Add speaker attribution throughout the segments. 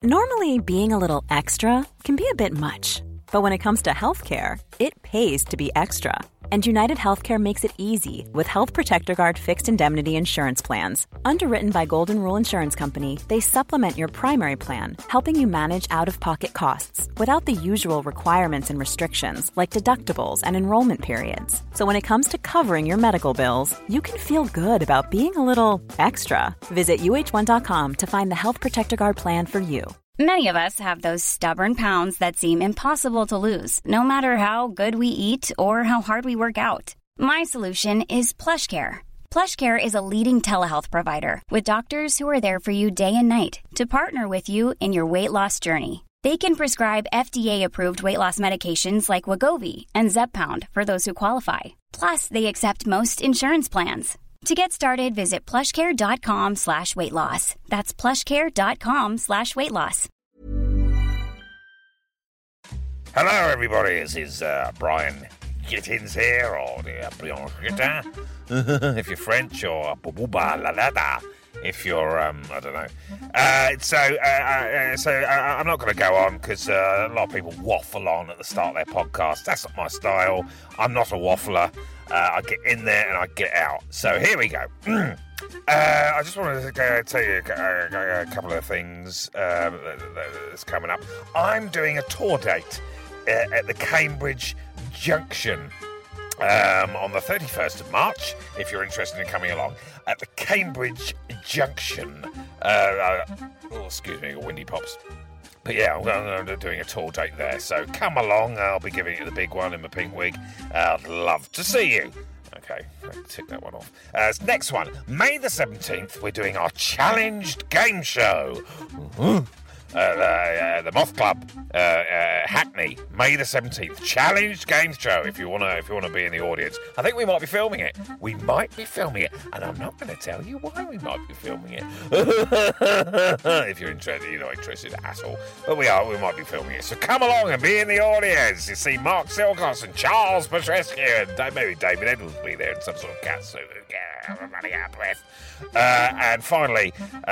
Speaker 1: Normally, being a little extra can be a bit much, but when it comes to healthcare, it pays to be extra. And United Healthcare makes it easy with Health Protector Guard fixed indemnity insurance plans. Underwritten by Golden Rule Insurance Company, they supplement your primary plan, helping you manage out-of-pocket costs without the usual requirements and restrictions like deductibles and enrollment periods. So when it comes to covering your medical bills, you can feel good about being a little extra. Visit uh1.com to find the Health Protector Guard plan for you.
Speaker 2: Many of us have those stubborn pounds that seem impossible to lose, no matter how good we eat or how hard we work out. My solution is PlushCare. PlushCare is a leading telehealth provider with doctors who are there for you day and night to partner with you in your weight loss journey. They can prescribe FDA-approved weight loss medications like Wegovy and Zepbound for those who qualify. Plus, they accept most insurance plans. To get started, visit plushcare.com/weightloss. That's plushcare.com/weightloss.
Speaker 3: Hello, everybody. This is Brian Gittins here, or the Brian Gittin, if you're French, or if you're, I don't know. So I'm not going to go on because a lot of people waffle on at the start of their podcast. That's not my style. I'm not a waffler. I get in there and I get out. So here we go. I just wanted to tell you a couple of things that's coming up. I'm doing a tour date at the Cambridge Junction on the 31st of March, if you're interested in coming along. At the Cambridge Junction. Excuse me, windy pops. But yeah, I'm doing a tour date there, so come along. I'll be giving you the big one in my pink wig. I'd love to see you. Okay, tick that one off. Next one, May the 17th, we're doing our challenged game show. The Moth Club, Hackney, May the 17th. Challenged game show. If you wanna be in the audience, I think we might be filming it. And I'm not going to tell you why we might be filming it. If you're interested, you're not interested at all. But we might be filming it. So come along and be in the audience. You see Mark Silkos and Charles Petrescu, and maybe David Edwards will be there in some sort of cat suit. I'm running out of breath. And finally,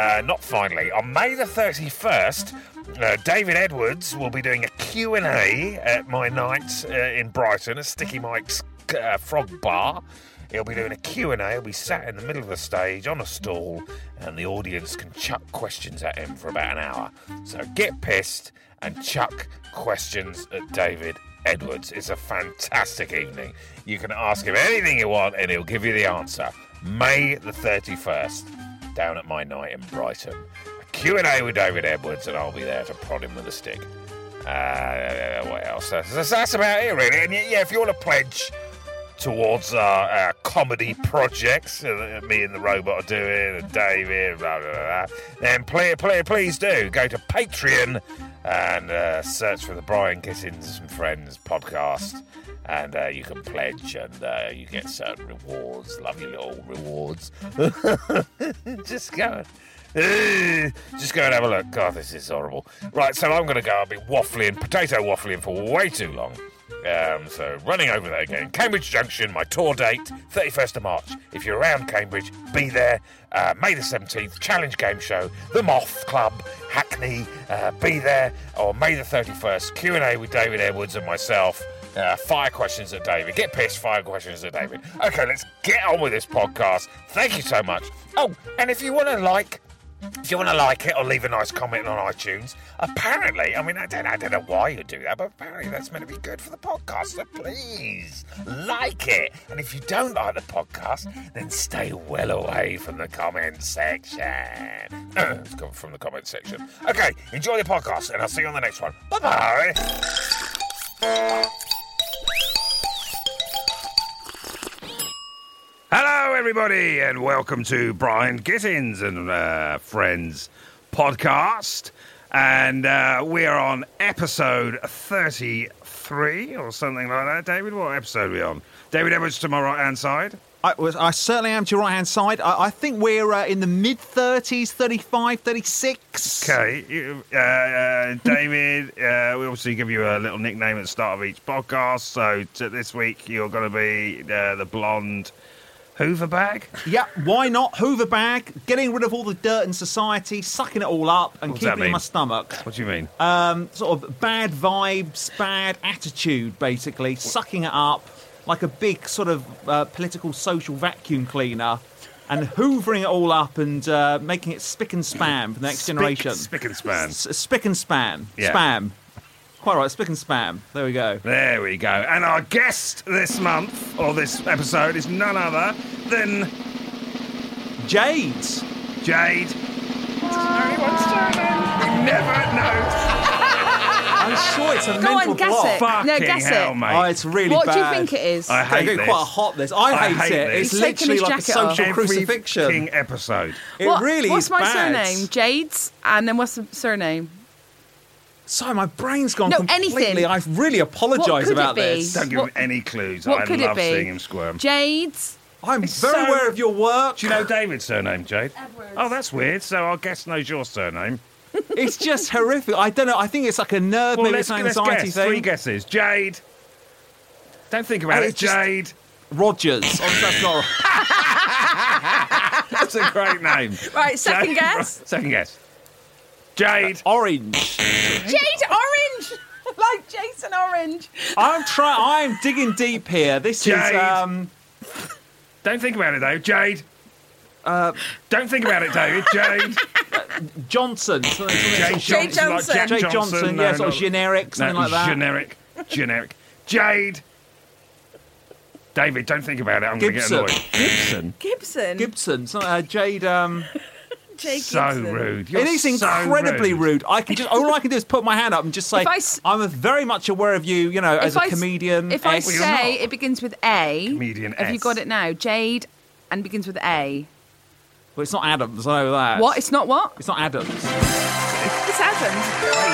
Speaker 3: on May the 31st, David Edwards will be doing a Q&A at my night in Brighton, at Sticky Mike's Frog Bar. He'll be doing a Q&A. He'll be sat in the middle of the stage on a stool, and the audience can chuck questions at him for about an hour. So get pissed and chuck questions at David Edwards. It's a fantastic evening. You can ask him anything you want, and he'll give you the answer. May the 31st, down at my night in Brighton. A Q&A with David Edwards, and I'll be there to prod him with a stick. What else? That's about it, really. And yeah, if you want to pledge towards our comedy projects that me and the robot are doing, and David, blah, blah, blah, then please do. Go to Patreon and search for the Brian Gittins and Friends podcast. And you can pledge, and you get certain rewards, lovely little rewards. Just go and have a look. God, this is horrible. Right, so I'm going to go. I'll be potato waffling for way too long. So running over there again. Cambridge Junction, my tour date, 31st of March. If you're around Cambridge, be there. May the 17th, challenge game show, the Moth Club, Hackney, be there. Or May the 31st, Q&A with David Edwards and myself. Fire questions at David. Get pissed, fire questions at David. Okay, let's get on with this podcast. Thank you so much. Oh, and if you want to like it or leave a nice comment on iTunes, apparently, I don't know why you do that, but apparently that's meant to be good for the podcast, so please like it. And if you don't like the podcast, then stay well away from the comment section. It's come from the comment section. Okay, enjoy the podcast, and I'll see you on the next one. Bye-bye. Hello, everybody, and welcome to Brian Gittins and Friends podcast. And we are on episode 33 or something like that. David, what episode are we on? David Edwards to my right-hand side.
Speaker 4: I certainly am to your right-hand side. I think we're in the mid-30s, 35, 36.
Speaker 3: Okay. David, we obviously give you a little nickname at the start of each podcast. So this week you're going to be the blonde Hoover bag?
Speaker 4: Yeah, why not? Hoover bag, getting rid of all the dirt in society, sucking it all up and
Speaker 3: What does that
Speaker 4: keeping it in
Speaker 3: mean?
Speaker 4: my stomach.
Speaker 3: What do you mean?
Speaker 4: Sort of bad vibes, bad attitude, basically, sucking it up like a big sort of political social vacuum cleaner and hoovering it all up and making it spick and span for the next generation.
Speaker 3: Spick and span.
Speaker 4: Spick and span.
Speaker 3: Yeah.
Speaker 4: Spam. Quite right, spick and spam. There we go.
Speaker 3: There we go. And our guest this month, or this episode, is none other than
Speaker 4: Jade.
Speaker 3: Jade. Anyone's surname? We never know.
Speaker 4: I'm sure it's a
Speaker 5: Go
Speaker 4: mental
Speaker 5: on, guess
Speaker 4: block.
Speaker 5: it.
Speaker 3: Fucking
Speaker 5: No, guess
Speaker 3: hell,
Speaker 5: it.
Speaker 3: mate.
Speaker 4: Oh, it's really
Speaker 5: What
Speaker 4: bad.
Speaker 5: do you think it is?
Speaker 3: I hate
Speaker 4: It's
Speaker 3: this.
Speaker 4: quite hot, this. I hate
Speaker 3: hate
Speaker 4: it.
Speaker 3: this.
Speaker 4: It's
Speaker 5: He's taking
Speaker 4: literally
Speaker 5: his
Speaker 4: like a
Speaker 5: jacket off.
Speaker 4: social
Speaker 3: Every
Speaker 4: crucifixion.
Speaker 3: fucking episode.
Speaker 4: It
Speaker 5: What-
Speaker 4: really
Speaker 5: what's
Speaker 4: is
Speaker 5: my
Speaker 4: bad.
Speaker 5: surname? Jades. And then what's the surname?
Speaker 4: Sorry, my brain's gone
Speaker 5: No,
Speaker 4: completely.
Speaker 5: anything.
Speaker 4: I really apologise
Speaker 5: What could
Speaker 4: about
Speaker 5: it be?
Speaker 4: this.
Speaker 3: Don't give
Speaker 5: What-
Speaker 3: him any clues.
Speaker 5: What
Speaker 3: I
Speaker 5: could
Speaker 3: love
Speaker 5: it be?
Speaker 3: seeing him squirm.
Speaker 5: Jades.
Speaker 4: I'm
Speaker 3: It's
Speaker 4: very
Speaker 3: so-
Speaker 4: aware of your work.
Speaker 3: Do you know David's surname, Jade?
Speaker 5: Edwards.
Speaker 3: Oh, that's weird. So our guest knows your surname.
Speaker 4: It's just horrific. I don't know. I think it's like a nerve,
Speaker 3: Well,
Speaker 4: maybe
Speaker 3: let's
Speaker 4: it's an anxiety
Speaker 3: guess.
Speaker 4: thing.
Speaker 3: 3 guesses. Jade. Don't think about
Speaker 4: Oh,
Speaker 3: it.
Speaker 4: it's just-
Speaker 3: Jade.
Speaker 4: Rogers. Oh, that's not.
Speaker 3: That's a great name.
Speaker 5: Right, second
Speaker 3: Jade.
Speaker 5: guess.
Speaker 3: Second guess. Jade.
Speaker 4: Orange.
Speaker 5: Jade Orange. Like Jason Orange.
Speaker 4: I'm digging deep here. This
Speaker 3: Jade.
Speaker 4: is
Speaker 3: Don't think about it, though. Jade. Don't think about it, David. Jade.
Speaker 4: Johnson.
Speaker 3: Jade
Speaker 5: Jade
Speaker 3: Johnson. Like Jack
Speaker 5: Johnson.
Speaker 4: Jade Johnson.
Speaker 3: No,
Speaker 4: Yeah, sort of
Speaker 3: no.
Speaker 4: generic, something
Speaker 3: No,
Speaker 4: like that.
Speaker 3: Generic. Jade. David, don't think about it. I'm going to get
Speaker 4: Gibson.
Speaker 3: annoyed. Gibson.
Speaker 5: Gibson.
Speaker 4: Gibson. Jade.
Speaker 5: Jade
Speaker 3: So
Speaker 5: Gibson.
Speaker 3: rude. You're
Speaker 4: It is
Speaker 3: so
Speaker 4: incredibly rude. I can just all I can do is put my hand up and just say
Speaker 5: If I s-
Speaker 4: I'm very much aware of you. You know, as
Speaker 5: If
Speaker 4: a
Speaker 5: I s-
Speaker 4: comedian.
Speaker 5: If I
Speaker 4: X.
Speaker 3: you're
Speaker 5: say
Speaker 3: not.
Speaker 5: it begins with A,
Speaker 3: Comedian
Speaker 5: have you
Speaker 3: S.
Speaker 5: got it now? Jade and begins with A.
Speaker 4: Well, it's not Adams. I know that.
Speaker 5: What? It's not what?
Speaker 4: It's not Adams.
Speaker 5: It's Adams.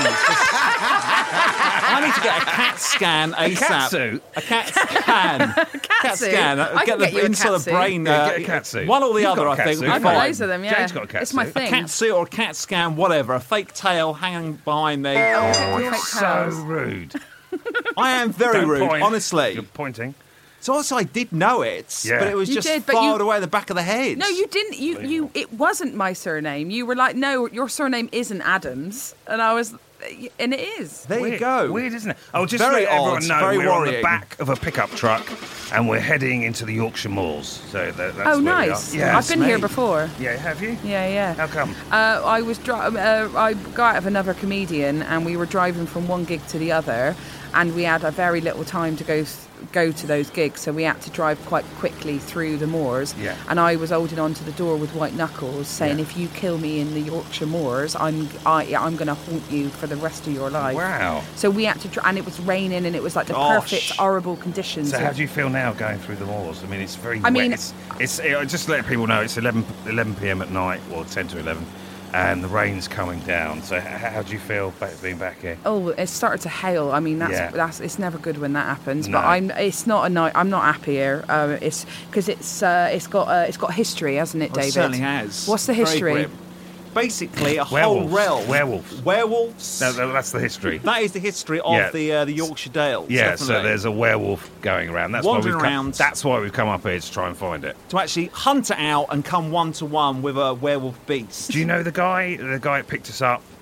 Speaker 4: I need to get a CAT scan ASAP.
Speaker 3: catsuit?
Speaker 4: A CAT scan. CAT
Speaker 5: suit?
Speaker 4: scan.
Speaker 5: I can get you a
Speaker 4: inside
Speaker 5: cat
Speaker 4: the
Speaker 5: suit.
Speaker 4: brain.
Speaker 3: Yeah, get a cat suit.
Speaker 4: One or the
Speaker 3: You've
Speaker 4: other,
Speaker 3: got a
Speaker 4: I
Speaker 3: cat
Speaker 4: think.
Speaker 3: suit.
Speaker 4: We'll
Speaker 5: I've got
Speaker 4: find.
Speaker 5: loads of them, yeah.
Speaker 3: Jade's got a cat
Speaker 5: It's my
Speaker 3: suit.
Speaker 5: thing.
Speaker 4: Cat suit or a CAT scan, whatever. A fake tail hanging behind me.
Speaker 5: Fake
Speaker 3: So
Speaker 5: tails.
Speaker 3: rude.
Speaker 4: I am very
Speaker 3: Don't
Speaker 4: rude,
Speaker 3: point.
Speaker 4: honestly.
Speaker 3: You're pointing.
Speaker 4: So also I did know it,
Speaker 3: Yeah.
Speaker 4: but it was
Speaker 5: You
Speaker 4: just
Speaker 5: did, but
Speaker 4: filed
Speaker 5: you-
Speaker 4: away at the back of the head.
Speaker 5: No, you didn't. You. It wasn't my surname. You were like, no, your surname isn't Adams, and I was, and it is.
Speaker 4: There you
Speaker 3: Weird.
Speaker 4: go.
Speaker 3: Weird, isn't it? Oh, just
Speaker 4: Very
Speaker 3: to let everyone
Speaker 4: odd,
Speaker 3: know,
Speaker 4: very
Speaker 3: we're on the
Speaker 4: worrying.
Speaker 3: back of a pickup truck and we're heading into the Yorkshire Moors. So that's
Speaker 5: Oh,
Speaker 3: where
Speaker 5: nice.
Speaker 3: we are. Yeah,
Speaker 5: I've been here
Speaker 4: mate.
Speaker 5: before.
Speaker 3: Yeah, have you?
Speaker 5: Yeah.
Speaker 3: How come?
Speaker 5: I was I got out of another comedian, and we were driving from one gig to the other, and we had a very little time to go to those gigs, so we had to drive quite quickly through the moors.
Speaker 3: Yeah.
Speaker 5: And I was holding onto the door with white knuckles, saying,
Speaker 3: Yeah.
Speaker 5: "If you kill me in the Yorkshire moors, I'm going to haunt you for the rest of your life."
Speaker 3: Wow.
Speaker 5: So we had to, and it was raining, and it was like the
Speaker 4: Gosh.
Speaker 5: perfect, horrible conditions.
Speaker 3: So how do you feel now going through the moors? I mean, it's very
Speaker 5: I
Speaker 3: wet.
Speaker 5: mean-
Speaker 3: It's just to let people know, it's 11 p.m. at night, or 10 to 11, and the rain's coming down. So how do you feel being back here?
Speaker 5: Oh, it started to hail. I mean,
Speaker 3: Yeah.
Speaker 5: that's it's never good when that happens.
Speaker 3: No.
Speaker 5: But it's not a night. I'm not happy here. It's because it's got history, hasn't it,
Speaker 4: Well,
Speaker 5: David?
Speaker 4: it certainly has.
Speaker 5: What's the
Speaker 4: Very
Speaker 5: history?
Speaker 4: grim. Basically, a
Speaker 3: Werewolves.
Speaker 4: whole realm.
Speaker 3: Werewolves.
Speaker 4: Werewolves.
Speaker 3: No, that's the history.
Speaker 4: That is the history of
Speaker 3: Yeah.
Speaker 4: the Yorkshire Dales.
Speaker 3: Yeah,
Speaker 4: definitely.
Speaker 3: so there's a werewolf going around. That's
Speaker 4: Wandering
Speaker 3: why
Speaker 4: around.
Speaker 3: That's why we've come up here to try and find it.
Speaker 4: to actually hunt it out and come one to one with a werewolf beast.
Speaker 3: Do you know the guy? The guy that picked us up.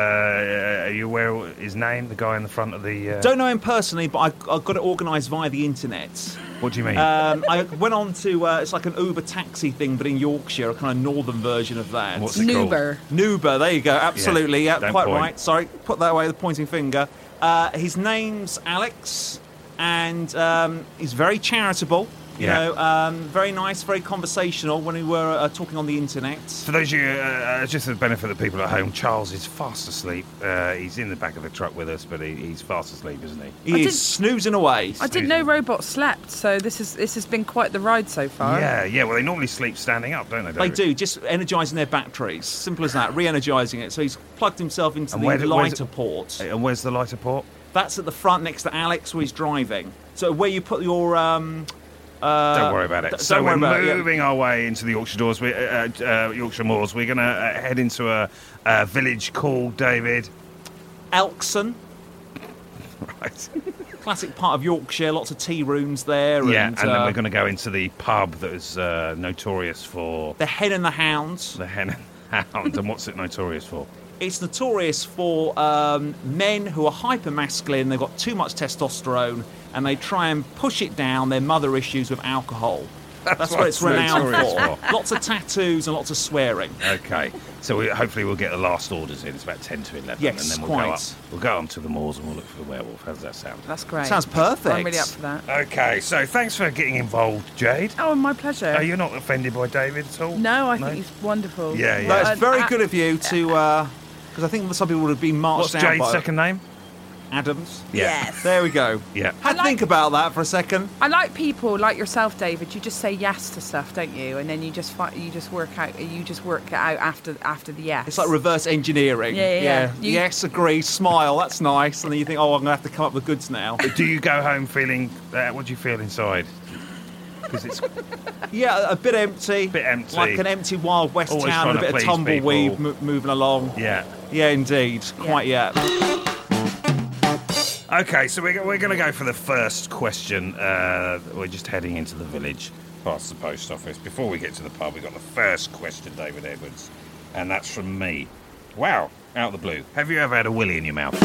Speaker 3: Are you aware of his name? The guy in the front of the.
Speaker 4: Don't know him personally, but I got it organised via the internet.
Speaker 3: What do you mean?
Speaker 4: I went on to it's like an Uber taxi thing, but in Yorkshire, a kind of northern version of that.
Speaker 3: What's it called?
Speaker 5: Nuber.
Speaker 4: Nuber, there you go. Absolutely, yeah,
Speaker 3: don't
Speaker 4: quite
Speaker 3: point.
Speaker 4: right. Sorry, put that away, the pointing finger. His name's Alex, and he's very charitable. You
Speaker 3: Yeah.
Speaker 4: know, very nice, very conversational when we were talking on the internet.
Speaker 3: For those of you, just for the benefit of the people at home, Charles is fast asleep. He's in the back of the truck with us, but he's fast asleep, isn't he?
Speaker 4: He
Speaker 5: I
Speaker 4: is
Speaker 5: didn't-
Speaker 4: snoozing away.
Speaker 5: I didn't know robots slept, so this has been quite the ride so far.
Speaker 3: Yeah. Well, they normally sleep standing up, don't they?
Speaker 4: They
Speaker 3: David?
Speaker 4: do, just energising their batteries. Simple as that, re-energising it. So he's plugged himself into
Speaker 3: And
Speaker 4: the
Speaker 3: where's
Speaker 4: lighter
Speaker 3: it-
Speaker 4: port.
Speaker 3: And where's the lighter port?
Speaker 4: That's at the front next to Alex, where he's driving. So where you put your...
Speaker 3: Don't worry about it. So
Speaker 4: don't
Speaker 3: we're
Speaker 4: worry about it, yeah.
Speaker 3: moving our way into the Yorkshire Moors. Yorkshire Moors. We're going to head into a village called David.
Speaker 4: Elkson.
Speaker 6: Right.
Speaker 4: Classic part of Yorkshire, lots of tea rooms there.
Speaker 6: Yeah,
Speaker 4: and
Speaker 6: and then we're going to go into the pub that is notorious for
Speaker 4: the Hen and the Hound.
Speaker 6: the Hen and Hound. And what's it notorious for?
Speaker 4: It's notorious for men who are hyper-masculine, they've got too much testosterone, and they try and push it down their mother issues with alcohol. That's what it's renowned
Speaker 6: notorious
Speaker 4: for. Lots of tattoos and lots of swearing.
Speaker 6: Okay, so hopefully we'll get the last orders in. It's about 10 to 11.
Speaker 4: Yes,
Speaker 6: and then we'll
Speaker 4: quite.
Speaker 6: go up. We'll go on to the moors and we'll look for the werewolf. How does that sound?
Speaker 5: That's great.
Speaker 4: Sounds perfect.
Speaker 5: I'm really up for that.
Speaker 6: Okay, so thanks for getting involved, Jade.
Speaker 5: Oh, my pleasure.
Speaker 6: Are you not offended by David at all?
Speaker 5: No, I think he's wonderful.
Speaker 6: Yeah, yeah.
Speaker 4: No, it's very
Speaker 5: Uh,
Speaker 4: good of you to, because I think some people would have been marched
Speaker 6: What's
Speaker 4: out
Speaker 6: Jade's
Speaker 4: by
Speaker 6: second name?
Speaker 4: Adams.
Speaker 5: Yes.
Speaker 4: There we go.
Speaker 6: Yeah.
Speaker 4: Had to think about that for a second.
Speaker 5: I like people like yourself, David. You just say yes to stuff, don't you? And then you just work it out after the yes.
Speaker 4: It's like reverse engineering.
Speaker 5: Yeah.
Speaker 4: Yes, agree, smile, that's nice. And then you think, oh, I'm going to have to come up with goods now.
Speaker 6: Do you go home feeling, what do you feel inside? Because it's
Speaker 4: Yeah, a bit empty.
Speaker 6: Bit empty.
Speaker 4: Like an empty Wild West
Speaker 6: Always
Speaker 4: town,
Speaker 6: trying
Speaker 4: a
Speaker 6: to
Speaker 4: bit of
Speaker 6: please
Speaker 4: tumbleweed
Speaker 6: people.
Speaker 4: moving along.
Speaker 6: Yeah.
Speaker 4: Yeah, indeed. Quite yet.
Speaker 6: Okay, so we're going to go for the first question. We're just heading into the village past the post office. Before we get to the pub, we've got the first question, David Edwards, and that's from me. Wow, out of the blue. Have you ever had a willy in your mouth?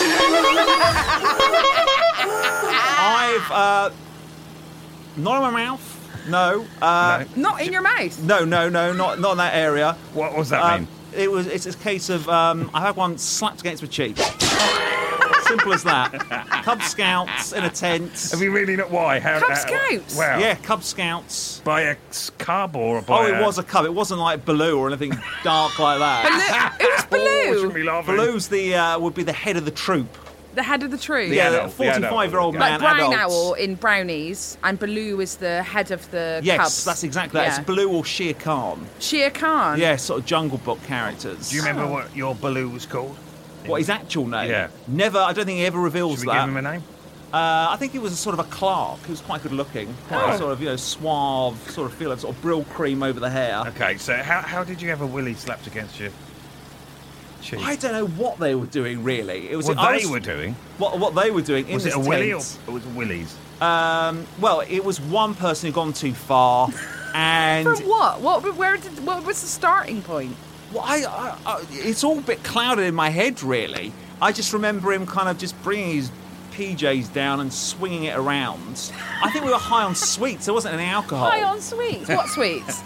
Speaker 4: I've, not in my mouth, no.
Speaker 6: No.
Speaker 5: Not in your mouth.
Speaker 4: No, not in that area.
Speaker 6: What does that mean?
Speaker 4: It's a case of, I had one slapped against my cheek. Simple as that. Cub Scouts in a tent.
Speaker 6: Have you really not? Why?
Speaker 5: Cub Scouts?
Speaker 6: Wow.
Speaker 4: Yeah, Cub Scouts.
Speaker 6: By a cub or by
Speaker 4: It was a cub. It wasn't like Baloo or anything dark like that.
Speaker 5: It was
Speaker 6: Oh, I shouldn't
Speaker 5: Baloo.
Speaker 6: be laughing.
Speaker 4: Baloo's would be the head of the troop.
Speaker 5: The head of the troop.
Speaker 6: The
Speaker 4: Yeah,
Speaker 6: adult,
Speaker 4: the 45-year-old
Speaker 6: the
Speaker 4: man.
Speaker 5: Like Brown
Speaker 4: adult.
Speaker 5: Owl in Brownies, and Baloo is the head of the
Speaker 4: Yes,
Speaker 5: cubs.
Speaker 4: that's exactly that.
Speaker 5: Yeah.
Speaker 4: It's Baloo or Shere Khan.
Speaker 5: Shere Khan.
Speaker 4: Yeah, sort of Jungle Book characters.
Speaker 6: Do you remember what your Baloo was called?
Speaker 4: What his actual name?
Speaker 6: Yeah.
Speaker 4: Never. I don't think he ever reveals
Speaker 6: Should we
Speaker 4: that.
Speaker 6: give him a name?
Speaker 4: I think he was a sort of a clerk. He was quite good looking, quite sort of suave, sort of feel, sort of brill cream over the hair.
Speaker 6: Okay, so how did you have a willy slapped against your cheek?
Speaker 4: I don't know what they were doing really. It was
Speaker 6: What
Speaker 4: I
Speaker 6: they
Speaker 4: was-
Speaker 6: were doing?
Speaker 4: What they were doing in
Speaker 6: Was
Speaker 4: this
Speaker 6: it a willy or
Speaker 4: tent.
Speaker 6: it was willies?
Speaker 4: Well, it was one person who'd gone too far, and
Speaker 5: For what? What was the starting point?
Speaker 4: well, it's all a bit clouded in my head, really. I just remember him kind of just bringing his PJs down and swinging it around. I think we were high on sweets. There wasn't any alcohol.
Speaker 5: High on sweets. What sweets?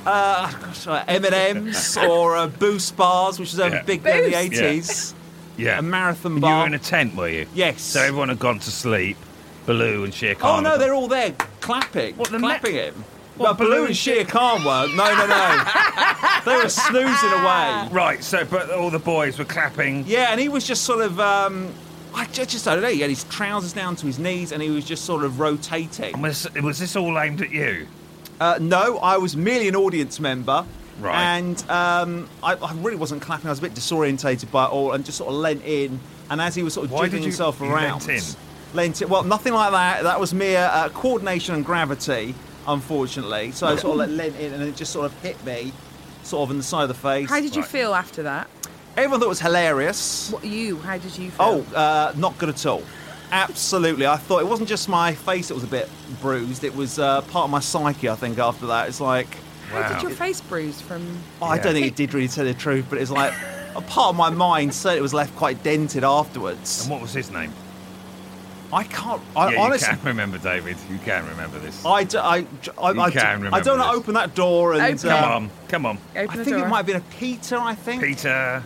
Speaker 4: M&M's or Boost bars, which was big there in the
Speaker 5: Boost?
Speaker 4: 80s.
Speaker 6: Yeah.
Speaker 4: A marathon
Speaker 6: And
Speaker 4: bar.
Speaker 6: you were in a tent, were you?
Speaker 4: Yes.
Speaker 6: So everyone had gone to sleep. Baloo and Shere
Speaker 4: Oh
Speaker 6: Khan.
Speaker 4: no, they're all there clapping,
Speaker 6: What, the
Speaker 4: clapping him.
Speaker 6: What,
Speaker 4: Baloo
Speaker 6: Baloo
Speaker 4: and
Speaker 6: and
Speaker 4: Shere Khan weren't. No. They were snoozing away.
Speaker 6: Right, so but all the boys were clapping.
Speaker 4: Yeah, and he was just sort of, I don't know, he had his trousers down to his knees and he was just sort of rotating.
Speaker 6: And was this all aimed at you?
Speaker 4: No, I was merely an audience member.
Speaker 6: Right.
Speaker 4: And I really wasn't clapping, I was a bit disorientated by it all and just sort of leant in. And as he was sort of
Speaker 6: Why
Speaker 4: jiggling
Speaker 6: did you-
Speaker 4: himself
Speaker 6: you
Speaker 4: around.
Speaker 6: leant in?
Speaker 4: Leant in. Well, nothing like that. That was mere coordination and gravity, unfortunately. So I sort of leant in and it just sort of hit me, sort of in the side of the face.
Speaker 5: How did you
Speaker 6: Right.
Speaker 5: feel after that?
Speaker 4: Everyone thought it was hilarious.
Speaker 5: How did you feel?
Speaker 4: Not good at all. Absolutely. I thought it wasn't just my face that was a bit bruised. It was part of my psyche, I think, after that. It's like,
Speaker 5: How did your face bruise from...
Speaker 4: I don't think it did really tell the truth, but it's like a part of my mind certainly was left quite dented afterwards.
Speaker 6: And what was his name?
Speaker 4: I can't.
Speaker 6: Yeah,
Speaker 4: Honestly,
Speaker 6: you can remember, David. You can remember this.
Speaker 4: I
Speaker 6: can
Speaker 4: don't want
Speaker 6: remember
Speaker 4: to
Speaker 6: this.
Speaker 4: open that door and.
Speaker 5: Open
Speaker 6: Come on.
Speaker 5: Open
Speaker 4: I
Speaker 5: the
Speaker 4: think
Speaker 5: door.
Speaker 4: it might have been a Peter. I think.
Speaker 6: Peter.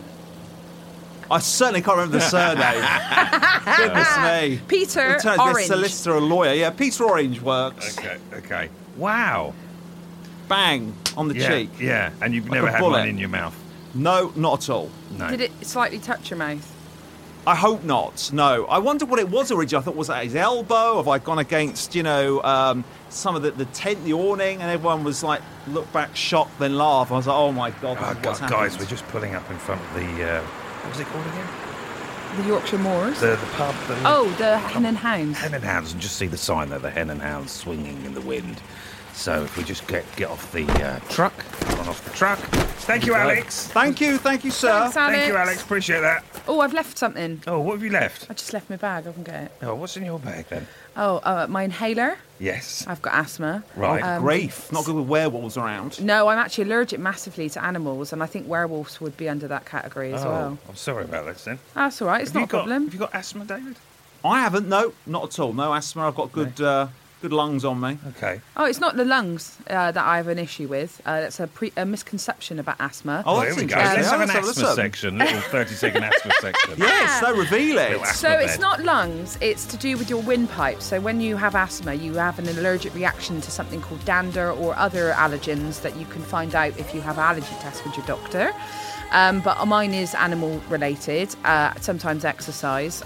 Speaker 4: I certainly can't remember the surname. Goodness me.
Speaker 5: Peter
Speaker 4: It turns out to be a
Speaker 5: Orange.
Speaker 4: solicitor or a lawyer. Yeah, Peter Orange works.
Speaker 6: Okay. Wow.
Speaker 4: Bang on the
Speaker 6: Yeah,
Speaker 4: cheek.
Speaker 6: yeah. And you've
Speaker 4: Like
Speaker 6: never
Speaker 4: a
Speaker 6: had
Speaker 4: bullet.
Speaker 6: one in your mouth?
Speaker 4: No, not at all.
Speaker 6: No.
Speaker 5: Did it slightly touch your mouth?
Speaker 4: I hope not. No. I wondered what it was originally. I thought, was that his elbow? Have I gone against, some of the tent, the awning, and everyone was like, look back, shocked, then laugh. I was like, oh my God, this is what's
Speaker 6: guys,
Speaker 4: happened.
Speaker 6: we're just pulling up in front of the... what was it called again?
Speaker 5: The Yorkshire Moors?
Speaker 6: The pub.
Speaker 5: Oh, the Hen and Hounds.
Speaker 6: Hen and Hounds, and just see the sign there, the Hen and Hounds swinging in the wind. So if we just get off the truck, run off the truck. Thank you, Alex.
Speaker 4: Thank you, sir.
Speaker 5: Thanks, Alex.
Speaker 6: Thank you, Alex. Appreciate that.
Speaker 5: Oh, I've left something.
Speaker 6: Oh, what have you left?
Speaker 5: I just left my bag. I can get it.
Speaker 6: Oh, what's in your bag then?
Speaker 5: Oh, my inhaler.
Speaker 6: Yes.
Speaker 5: I've got asthma.
Speaker 6: Right.
Speaker 4: Grief. Not good with werewolves around.
Speaker 5: No, I'm actually allergic massively to animals, and I think werewolves would be under that category as well.
Speaker 6: I'm sorry about this then.
Speaker 5: That's all right. It's not a problem.
Speaker 6: Have you got asthma, David?
Speaker 4: I haven't. No, not at all. No asthma. I've got good lungs on me.
Speaker 6: Okay.
Speaker 5: Oh, it's not the lungs that I have an issue with. That's a misconception about asthma.
Speaker 4: Oh,
Speaker 6: Well,
Speaker 4: that's
Speaker 6: here we go.
Speaker 4: interesting.
Speaker 6: Let's have an
Speaker 4: Let's
Speaker 6: asthma
Speaker 4: listen.
Speaker 6: section. Little 30-second asthma section.
Speaker 4: Yes, so reveal it.
Speaker 6: Little
Speaker 5: So
Speaker 6: asthma
Speaker 5: it's
Speaker 6: bed.
Speaker 5: not lungs, it's to do with your windpipe. So when you have asthma, you have an allergic reaction to something called dander or other allergens that you can find out if you have an allergy test with your doctor. But mine is animal related, sometimes exercise.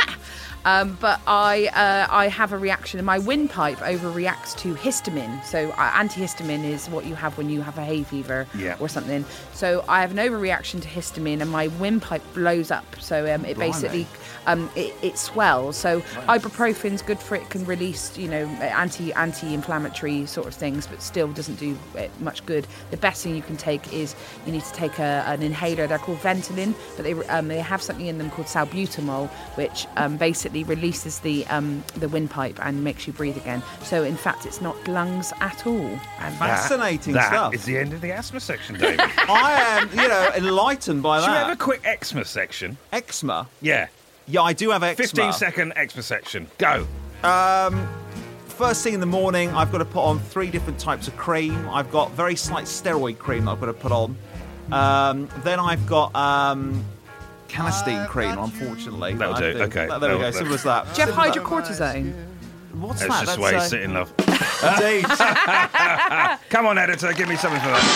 Speaker 5: But I have a reaction, and my windpipe overreacts to histamine. So antihistamine is what you have when you have a hay fever or something. So I have an overreaction to histamine, and my windpipe blows up. So it basically it swells. So ibuprofen's good for it; can release anti-inflammatory sort of things, but still doesn't do much good. The best thing you can take is you need to take an inhaler. They're called Ventolin, but they have something in them called salbutamol, which basically releases the windpipe and makes you breathe again. So in fact, it's not lungs at all.
Speaker 6: And
Speaker 4: Fascinating
Speaker 6: that
Speaker 4: stuff.
Speaker 6: is the end of the asthma section, David.
Speaker 4: I am, enlightened by
Speaker 6: Should we have
Speaker 4: that.
Speaker 6: a quick eczema section?
Speaker 4: Eczema.
Speaker 6: Yeah.
Speaker 4: Yeah, I do have eczema.
Speaker 6: 15-second eczema section. Go.
Speaker 4: First thing in the morning, I've got to put on 3 different types of cream. I've got very slight steroid cream that I've got to put on. Then I've got Canesten cream, unfortunately.
Speaker 6: That'll do. Okay.
Speaker 4: There we go. Simple as that.
Speaker 5: Do you have hydrocortisone?
Speaker 4: What's
Speaker 6: That's
Speaker 4: that?
Speaker 6: just the way it's sitting, love.
Speaker 4: Indeed.
Speaker 6: Come on, editor, give me something for that.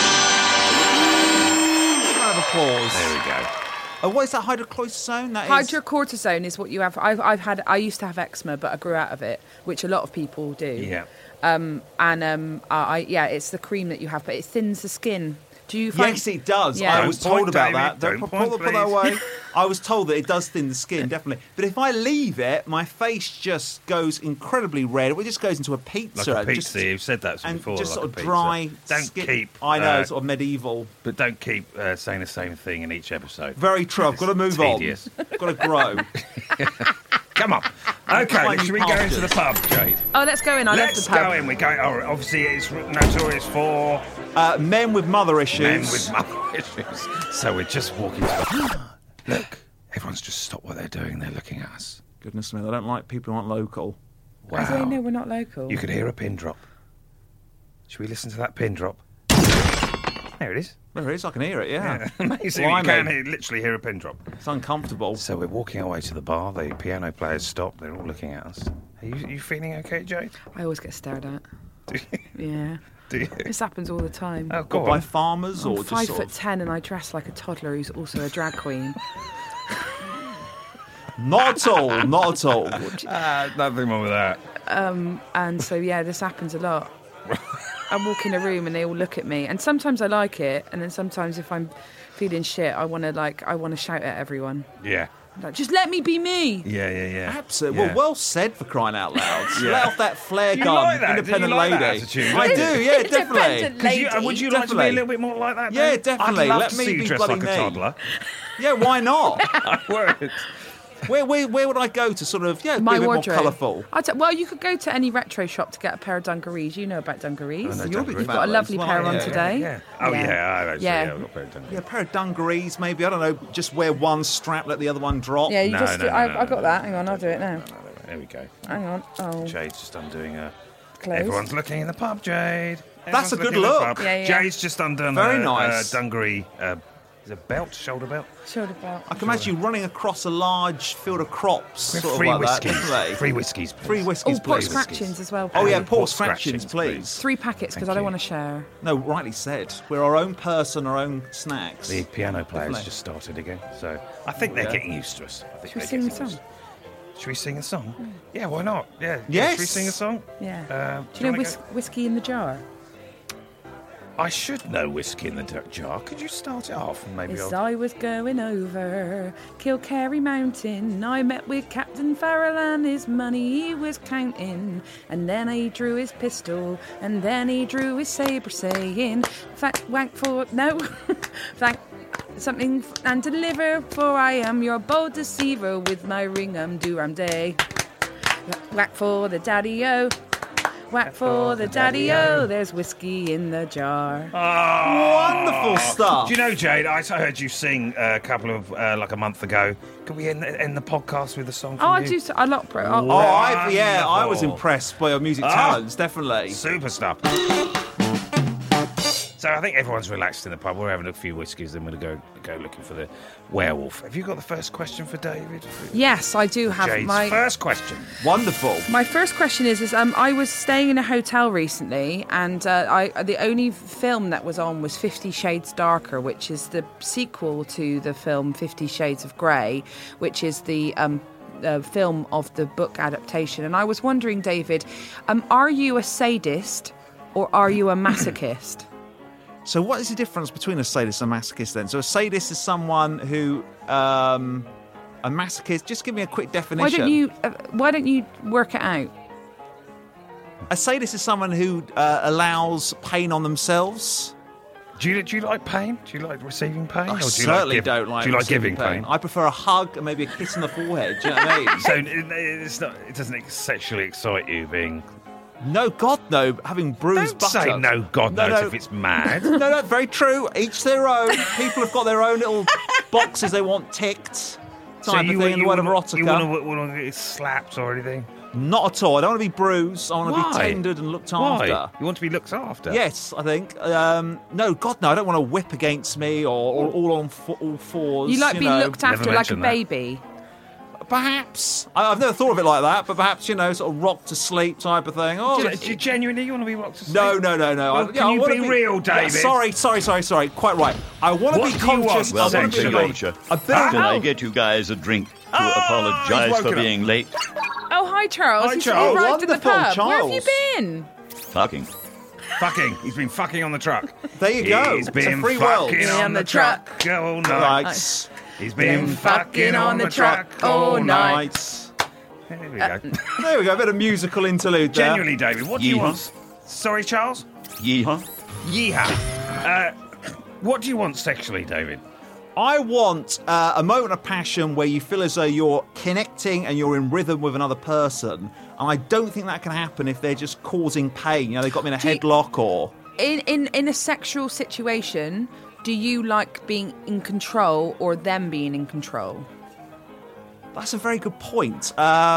Speaker 4: Round of applause.
Speaker 6: There we go.
Speaker 4: What is that hydrocortisone? That is
Speaker 5: Hydrocortisone is what you have. I used to have eczema, but I grew out of it, which a lot of people do.
Speaker 6: Yeah.
Speaker 5: It's the cream that you have, but it thins the skin. Do you find?
Speaker 4: Yes, it does.
Speaker 5: Yeah.
Speaker 4: I was
Speaker 6: Don't
Speaker 4: told
Speaker 6: point,
Speaker 4: about
Speaker 6: David.
Speaker 4: that.
Speaker 6: Don't point,
Speaker 4: put that
Speaker 6: please.
Speaker 4: away. I was told that it does thin the skin, definitely. But if I leave it, my face just goes incredibly red. It just goes into a pizza.
Speaker 6: Like a
Speaker 4: Just-
Speaker 6: pizza. You've said that
Speaker 4: and
Speaker 6: before.
Speaker 4: just
Speaker 6: like
Speaker 4: sort
Speaker 6: a
Speaker 4: of
Speaker 6: pizza.
Speaker 4: dry
Speaker 6: Don't
Speaker 4: skin.
Speaker 6: keep.
Speaker 4: I know, sort of medieval.
Speaker 6: But don't keep saying the same thing in each episode.
Speaker 4: Very true. I've got to move
Speaker 6: Tedious.
Speaker 4: on. Got to grow.
Speaker 6: Come on. Okay,
Speaker 4: Like
Speaker 6: should we
Speaker 4: you
Speaker 6: go into the
Speaker 4: bastards.
Speaker 6: pub, Jade?
Speaker 5: Oh, let's go in. I love
Speaker 6: Let's
Speaker 5: the pub.
Speaker 6: go in. We're going. Oh, obviously, it's notorious for
Speaker 4: Men with mother issues.
Speaker 6: men with mother issues. So we're just walking to the. Look, everyone's just stopped what they're doing. They're looking at us.
Speaker 4: Goodness me, they don't like people who aren't local.
Speaker 6: Wow.
Speaker 5: I don't know. We're not local.
Speaker 6: You could hear a pin drop. Should we listen to that pin drop? There it is.
Speaker 4: There it is. I can hear it. Yeah.
Speaker 6: Amazing.
Speaker 4: Blimey.
Speaker 6: You can literally hear a pin drop.
Speaker 4: It's uncomfortable.
Speaker 6: So we're walking our way to the bar. The piano players stop. They're all looking at us. Are you feeling okay, Jade?
Speaker 5: I always get stared at.
Speaker 6: Do you?
Speaker 5: Yeah.
Speaker 6: Do you?
Speaker 5: This happens all the time.
Speaker 6: Oh, go
Speaker 4: By
Speaker 6: on.
Speaker 4: farmers
Speaker 5: I'm
Speaker 4: or just
Speaker 5: 5'10"
Speaker 4: sort of...
Speaker 5: and I dress like a toddler who's also a drag queen.
Speaker 4: Not at all. Not at all.
Speaker 6: Nothing wrong with that.
Speaker 5: And so, yeah, this happens a lot. I walk in a room and they all look at me. And sometimes I like it. And then sometimes if I'm feeling shit, I want to shout at everyone.
Speaker 6: Yeah.
Speaker 5: Like, just let me be me.
Speaker 6: Yeah.
Speaker 4: Absolutely.
Speaker 6: Yeah.
Speaker 4: Well said for crying out loud.
Speaker 6: Yeah.
Speaker 4: Let off that flare
Speaker 6: You
Speaker 4: gun,
Speaker 6: like that? Do you
Speaker 4: independent
Speaker 6: like
Speaker 4: lady.
Speaker 6: that attitude,
Speaker 4: I
Speaker 6: don't
Speaker 4: do,
Speaker 6: you?
Speaker 4: yeah, definitely.
Speaker 5: Independent lady.
Speaker 6: Would you like to be a
Speaker 4: Definitely.
Speaker 6: little bit more like that?
Speaker 4: Yeah,
Speaker 6: Dave?
Speaker 4: definitely.
Speaker 6: I'd love
Speaker 4: Let
Speaker 6: to
Speaker 4: me
Speaker 6: see you
Speaker 4: be
Speaker 6: dressed
Speaker 4: bloody
Speaker 6: like a
Speaker 4: me.
Speaker 6: toddler.
Speaker 4: Yeah, why not?
Speaker 6: I would.
Speaker 4: Where would I go to sort of, be a
Speaker 5: My
Speaker 4: bit
Speaker 5: wardrobe.
Speaker 4: more colourful?
Speaker 5: Well, you could go to any retro shop to get a pair of dungarees. You know about dungarees.
Speaker 6: I know
Speaker 4: You're a big
Speaker 6: dungarees.
Speaker 5: You've got a
Speaker 4: fan
Speaker 5: lovely
Speaker 4: of those.
Speaker 5: pair on
Speaker 4: Yeah.
Speaker 5: today.
Speaker 6: Yeah. Oh, yeah. I've actually,
Speaker 5: Yeah.
Speaker 6: I've got a pair of dungarees.
Speaker 4: Yeah, a pair of dungarees, maybe. I don't know, just wear one strap, let the other one drop.
Speaker 5: Yeah, you
Speaker 6: No,
Speaker 5: just.
Speaker 6: no, no,
Speaker 5: I
Speaker 6: no,
Speaker 5: got that. Hang on, I'll do it now.
Speaker 6: There we go.
Speaker 5: Hang on. Oh,
Speaker 6: Jade's just undoing her.
Speaker 5: close.
Speaker 6: Everyone's looking in the pub, Jade.
Speaker 4: That's a
Speaker 6: Everyone's
Speaker 4: good
Speaker 6: looking in the
Speaker 4: look.
Speaker 6: pub.
Speaker 5: Yeah.
Speaker 6: Jade's just undone
Speaker 4: Very
Speaker 6: her
Speaker 4: nice.
Speaker 6: dungaree. Is it a belt? Shoulder belt?
Speaker 5: Shoulder belt.
Speaker 4: I can imagine you running across a large field of crops, sort
Speaker 6: Free
Speaker 4: of like
Speaker 6: whiskies.
Speaker 4: that, definitely.
Speaker 6: Free whiskies, please.
Speaker 4: Free whiskies,
Speaker 5: Oh, pork
Speaker 4: please.
Speaker 5: scratchings as well.
Speaker 4: Oh, yeah,
Speaker 5: please.
Speaker 4: pork scratchings, please.
Speaker 5: 3 packets because
Speaker 6: Thank
Speaker 5: I don't
Speaker 6: you.
Speaker 5: want to share.
Speaker 4: No, rightly said. We're our own person, our own snacks.
Speaker 6: The piano players
Speaker 4: Definitely.
Speaker 6: just started again, so I think they're
Speaker 4: Yeah.
Speaker 6: getting used to us. I think
Speaker 5: Should we
Speaker 6: they're
Speaker 5: sing the
Speaker 6: getting used
Speaker 5: song?
Speaker 6: Should we sing a song? Yeah, why not? Yeah.
Speaker 4: Yes.
Speaker 6: Should we sing a song?
Speaker 5: Yeah.
Speaker 6: Do
Speaker 5: Do you know
Speaker 6: wanna go-
Speaker 5: whiskey in the jar?
Speaker 6: I should know Whiskey in the Jar. Could you start it off? And maybe
Speaker 5: As
Speaker 6: I'll...
Speaker 5: I was going over Kilkerry Mountain, I met with Captain Farrell and his money he was counting. And then he drew his pistol, and then he drew his sabre, saying, "Wank for no, thank something and deliver, for I am your bold deceiver with my ring-doo-ram day. Whack for the daddy-o. Whack for the daddy-o, there's whiskey in the jar."
Speaker 4: Wonderful stuff.
Speaker 6: Do you know, Jade, I heard you sing a couple of, like a month ago. Could we end the podcast with a song from
Speaker 5: Oh, I
Speaker 6: you?
Speaker 5: do a lot, bro.
Speaker 4: Oh, I was
Speaker 6: Wonderful.
Speaker 4: impressed by your music talents, definitely.
Speaker 6: Super stuff. So I think everyone's relaxed in the pub. We're having a few whiskies, then we're going to go looking for the werewolf. Have you got the first question for David?
Speaker 5: Yes, I do have
Speaker 6: Jade's
Speaker 5: my...
Speaker 6: first question.
Speaker 4: Wonderful.
Speaker 5: My first question is I was staying in a hotel recently, and the only film that was on was 50 Shades Darker, which is the sequel to the film 50 Shades of Grey, which is the film of the book adaptation. And I was wondering, David, are you a sadist or are you a masochist?
Speaker 4: So what is the difference between a sadist and a masochist then? So a sadist is someone who... a masochist... Just give me a quick definition.
Speaker 5: Why don't you work it out?
Speaker 4: A sadist is someone who allows pain on themselves.
Speaker 6: Do you like pain? Do you like receiving pain?
Speaker 4: I
Speaker 6: Or do you
Speaker 4: certainly
Speaker 6: like
Speaker 4: don't like
Speaker 6: Do you like
Speaker 4: receiving
Speaker 6: giving pain?
Speaker 4: I prefer a hug and maybe a kiss on the forehead. Do you know what I mean?
Speaker 6: So it doesn't sexually excite you being...
Speaker 4: No, God, no. Having bruised
Speaker 6: Don't say
Speaker 4: buttocks.
Speaker 6: no, God
Speaker 4: No,
Speaker 6: knows
Speaker 4: no.
Speaker 6: if it's mad.
Speaker 4: No, very true. Each their own. People have got their own little boxes they want ticked. Type of thing in the word of erotica.
Speaker 6: You want to get slapped or anything?
Speaker 4: Not at all. I don't want to be bruised. I want to be
Speaker 6: Why?
Speaker 4: tended and looked
Speaker 6: Why?
Speaker 4: after.
Speaker 6: You want to be looked after?
Speaker 4: Yes, I think. No, God, no. I don't want to whip against me or all on all fours.
Speaker 5: You like being
Speaker 4: know.
Speaker 5: looked after like a
Speaker 6: mentioned that.
Speaker 5: baby.
Speaker 4: Perhaps. I've never thought of it like that, but perhaps, sort of rock to sleep type of thing. Oh,
Speaker 6: Do you genuinely want to be rocked to sleep?
Speaker 4: No.
Speaker 6: Well, can you be real, David?
Speaker 4: Sorry. Quite right. I want to
Speaker 6: What
Speaker 4: be
Speaker 6: do you want?
Speaker 4: conscious.
Speaker 6: Well,
Speaker 4: I want
Speaker 6: thanks,
Speaker 4: to be
Speaker 6: Yorkshire.
Speaker 4: a bit of-
Speaker 7: Can I get you guys a drink to apologise
Speaker 6: he's
Speaker 7: for
Speaker 6: woken up.
Speaker 7: being late?
Speaker 5: Oh, hi, Charles.
Speaker 6: Hi,
Speaker 5: He's
Speaker 6: Charles.
Speaker 5: arrived at the
Speaker 4: Wonderful,
Speaker 5: pub. Where have you
Speaker 4: Charles.
Speaker 5: been?
Speaker 7: Fucking.
Speaker 6: Fucking. He's been fucking on the truck.
Speaker 4: There you go.
Speaker 6: He's
Speaker 4: It's a
Speaker 6: been
Speaker 4: free world.
Speaker 6: fucking on the truck all night.
Speaker 4: Right.
Speaker 6: He's been fucking on the truck all night. There we go.
Speaker 4: There we go. A bit of musical interlude there.
Speaker 6: Genuinely, David, what do you
Speaker 7: Yeehaw.
Speaker 6: want? Sorry, Charles?
Speaker 7: Yeehaw.
Speaker 6: Yeehaw. What do you want sexually, David?
Speaker 4: I want a moment of passion where you feel as though you're connecting and you're in rhythm with another person. And I don't think that can happen if they're just causing pain. They've got me in a
Speaker 5: Do you-
Speaker 4: headlock or...
Speaker 5: In a sexual situation, do you like being in control or them being in control?
Speaker 4: That's a very good point.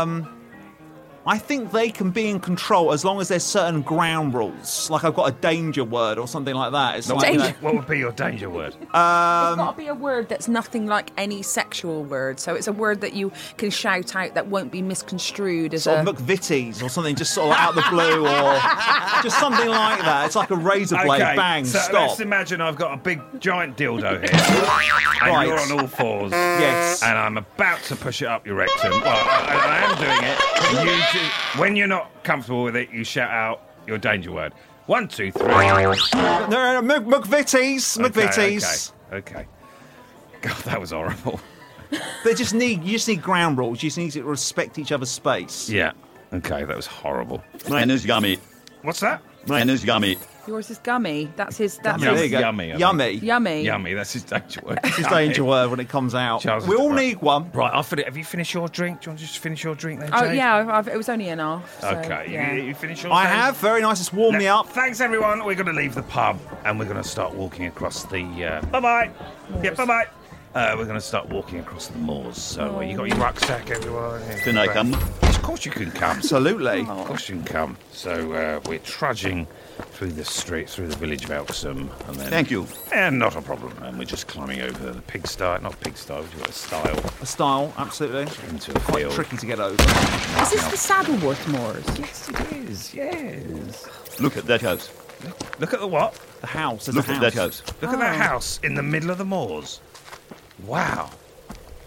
Speaker 4: I think they can be in control as long as there's certain ground rules. Like I've got a danger word or something like that. It's like,
Speaker 5: Danger.
Speaker 6: What would be your danger word?
Speaker 5: It's got to be a word that's nothing like any sexual word. So it's a word that you can shout out that won't be misconstrued as
Speaker 4: sort
Speaker 5: a...
Speaker 4: of McVitie's or something, just sort of out of the blue or just something like that. It's like a razor blade. Bang,
Speaker 6: so
Speaker 4: stop.
Speaker 6: let's imagine I've got a big giant dildo here, and
Speaker 4: Right.
Speaker 6: you're on all fours,
Speaker 4: Yes.
Speaker 6: and I'm about to push it up your rectum. Well, I am doing it. And when you're not comfortable with it, you shout out your danger word. 1, 2, 3.
Speaker 4: No, McVitie's. McVitie's.
Speaker 6: Okay. God, that was horrible.
Speaker 4: You just need ground rules. You just need to respect each other's space.
Speaker 6: Yeah. Okay, that was horrible.
Speaker 7: Mine is yummy.
Speaker 6: What's that?
Speaker 7: Mine is yummy.
Speaker 5: Yours is gummy. That's his... That's
Speaker 4: There
Speaker 5: his
Speaker 4: you go.
Speaker 6: Yummy, I think.
Speaker 4: Yummy.
Speaker 5: yummy.
Speaker 6: Yummy, that's his danger word.
Speaker 4: It's his danger word when it comes out.
Speaker 6: Charles,
Speaker 4: We all
Speaker 6: right.
Speaker 4: need one.
Speaker 6: Right, I'll finish. Have you finished your drink? Do you want to just finish your drink then,
Speaker 5: Oh,
Speaker 6: Jade?
Speaker 5: yeah, it was only an half. So,
Speaker 6: Okay,
Speaker 5: yeah.
Speaker 6: you finish yours?
Speaker 4: I
Speaker 6: then?
Speaker 4: have. Very nice. It's warmed me up.
Speaker 6: Thanks, everyone. We're going to leave the pub and we're going to start walking across the... Bye-bye. Yeah, bye-bye. We're going to start walking across the moors. So you got your rucksack, everyone?
Speaker 7: Can I come?
Speaker 6: Of course you can come.
Speaker 4: Absolutely.
Speaker 6: Of course you can come. So we're trudging through the street, through the village of Elksum. And then,
Speaker 7: Thank you.
Speaker 6: And not a problem. And we're just climbing over the pigsty. Not pigsty, we've got a stile
Speaker 4: A style, absolutely.
Speaker 6: into a
Speaker 4: Quite
Speaker 6: field.
Speaker 4: tricky to get over.
Speaker 5: Is this the Saddleworth Moors?
Speaker 6: Yes, it is. Yes.
Speaker 7: Look at that house.
Speaker 6: Look at the what?
Speaker 4: The house. There's
Speaker 7: Look
Speaker 4: a
Speaker 7: at
Speaker 4: house.
Speaker 7: that house.
Speaker 6: Look at that house in the middle of the moors. Wow.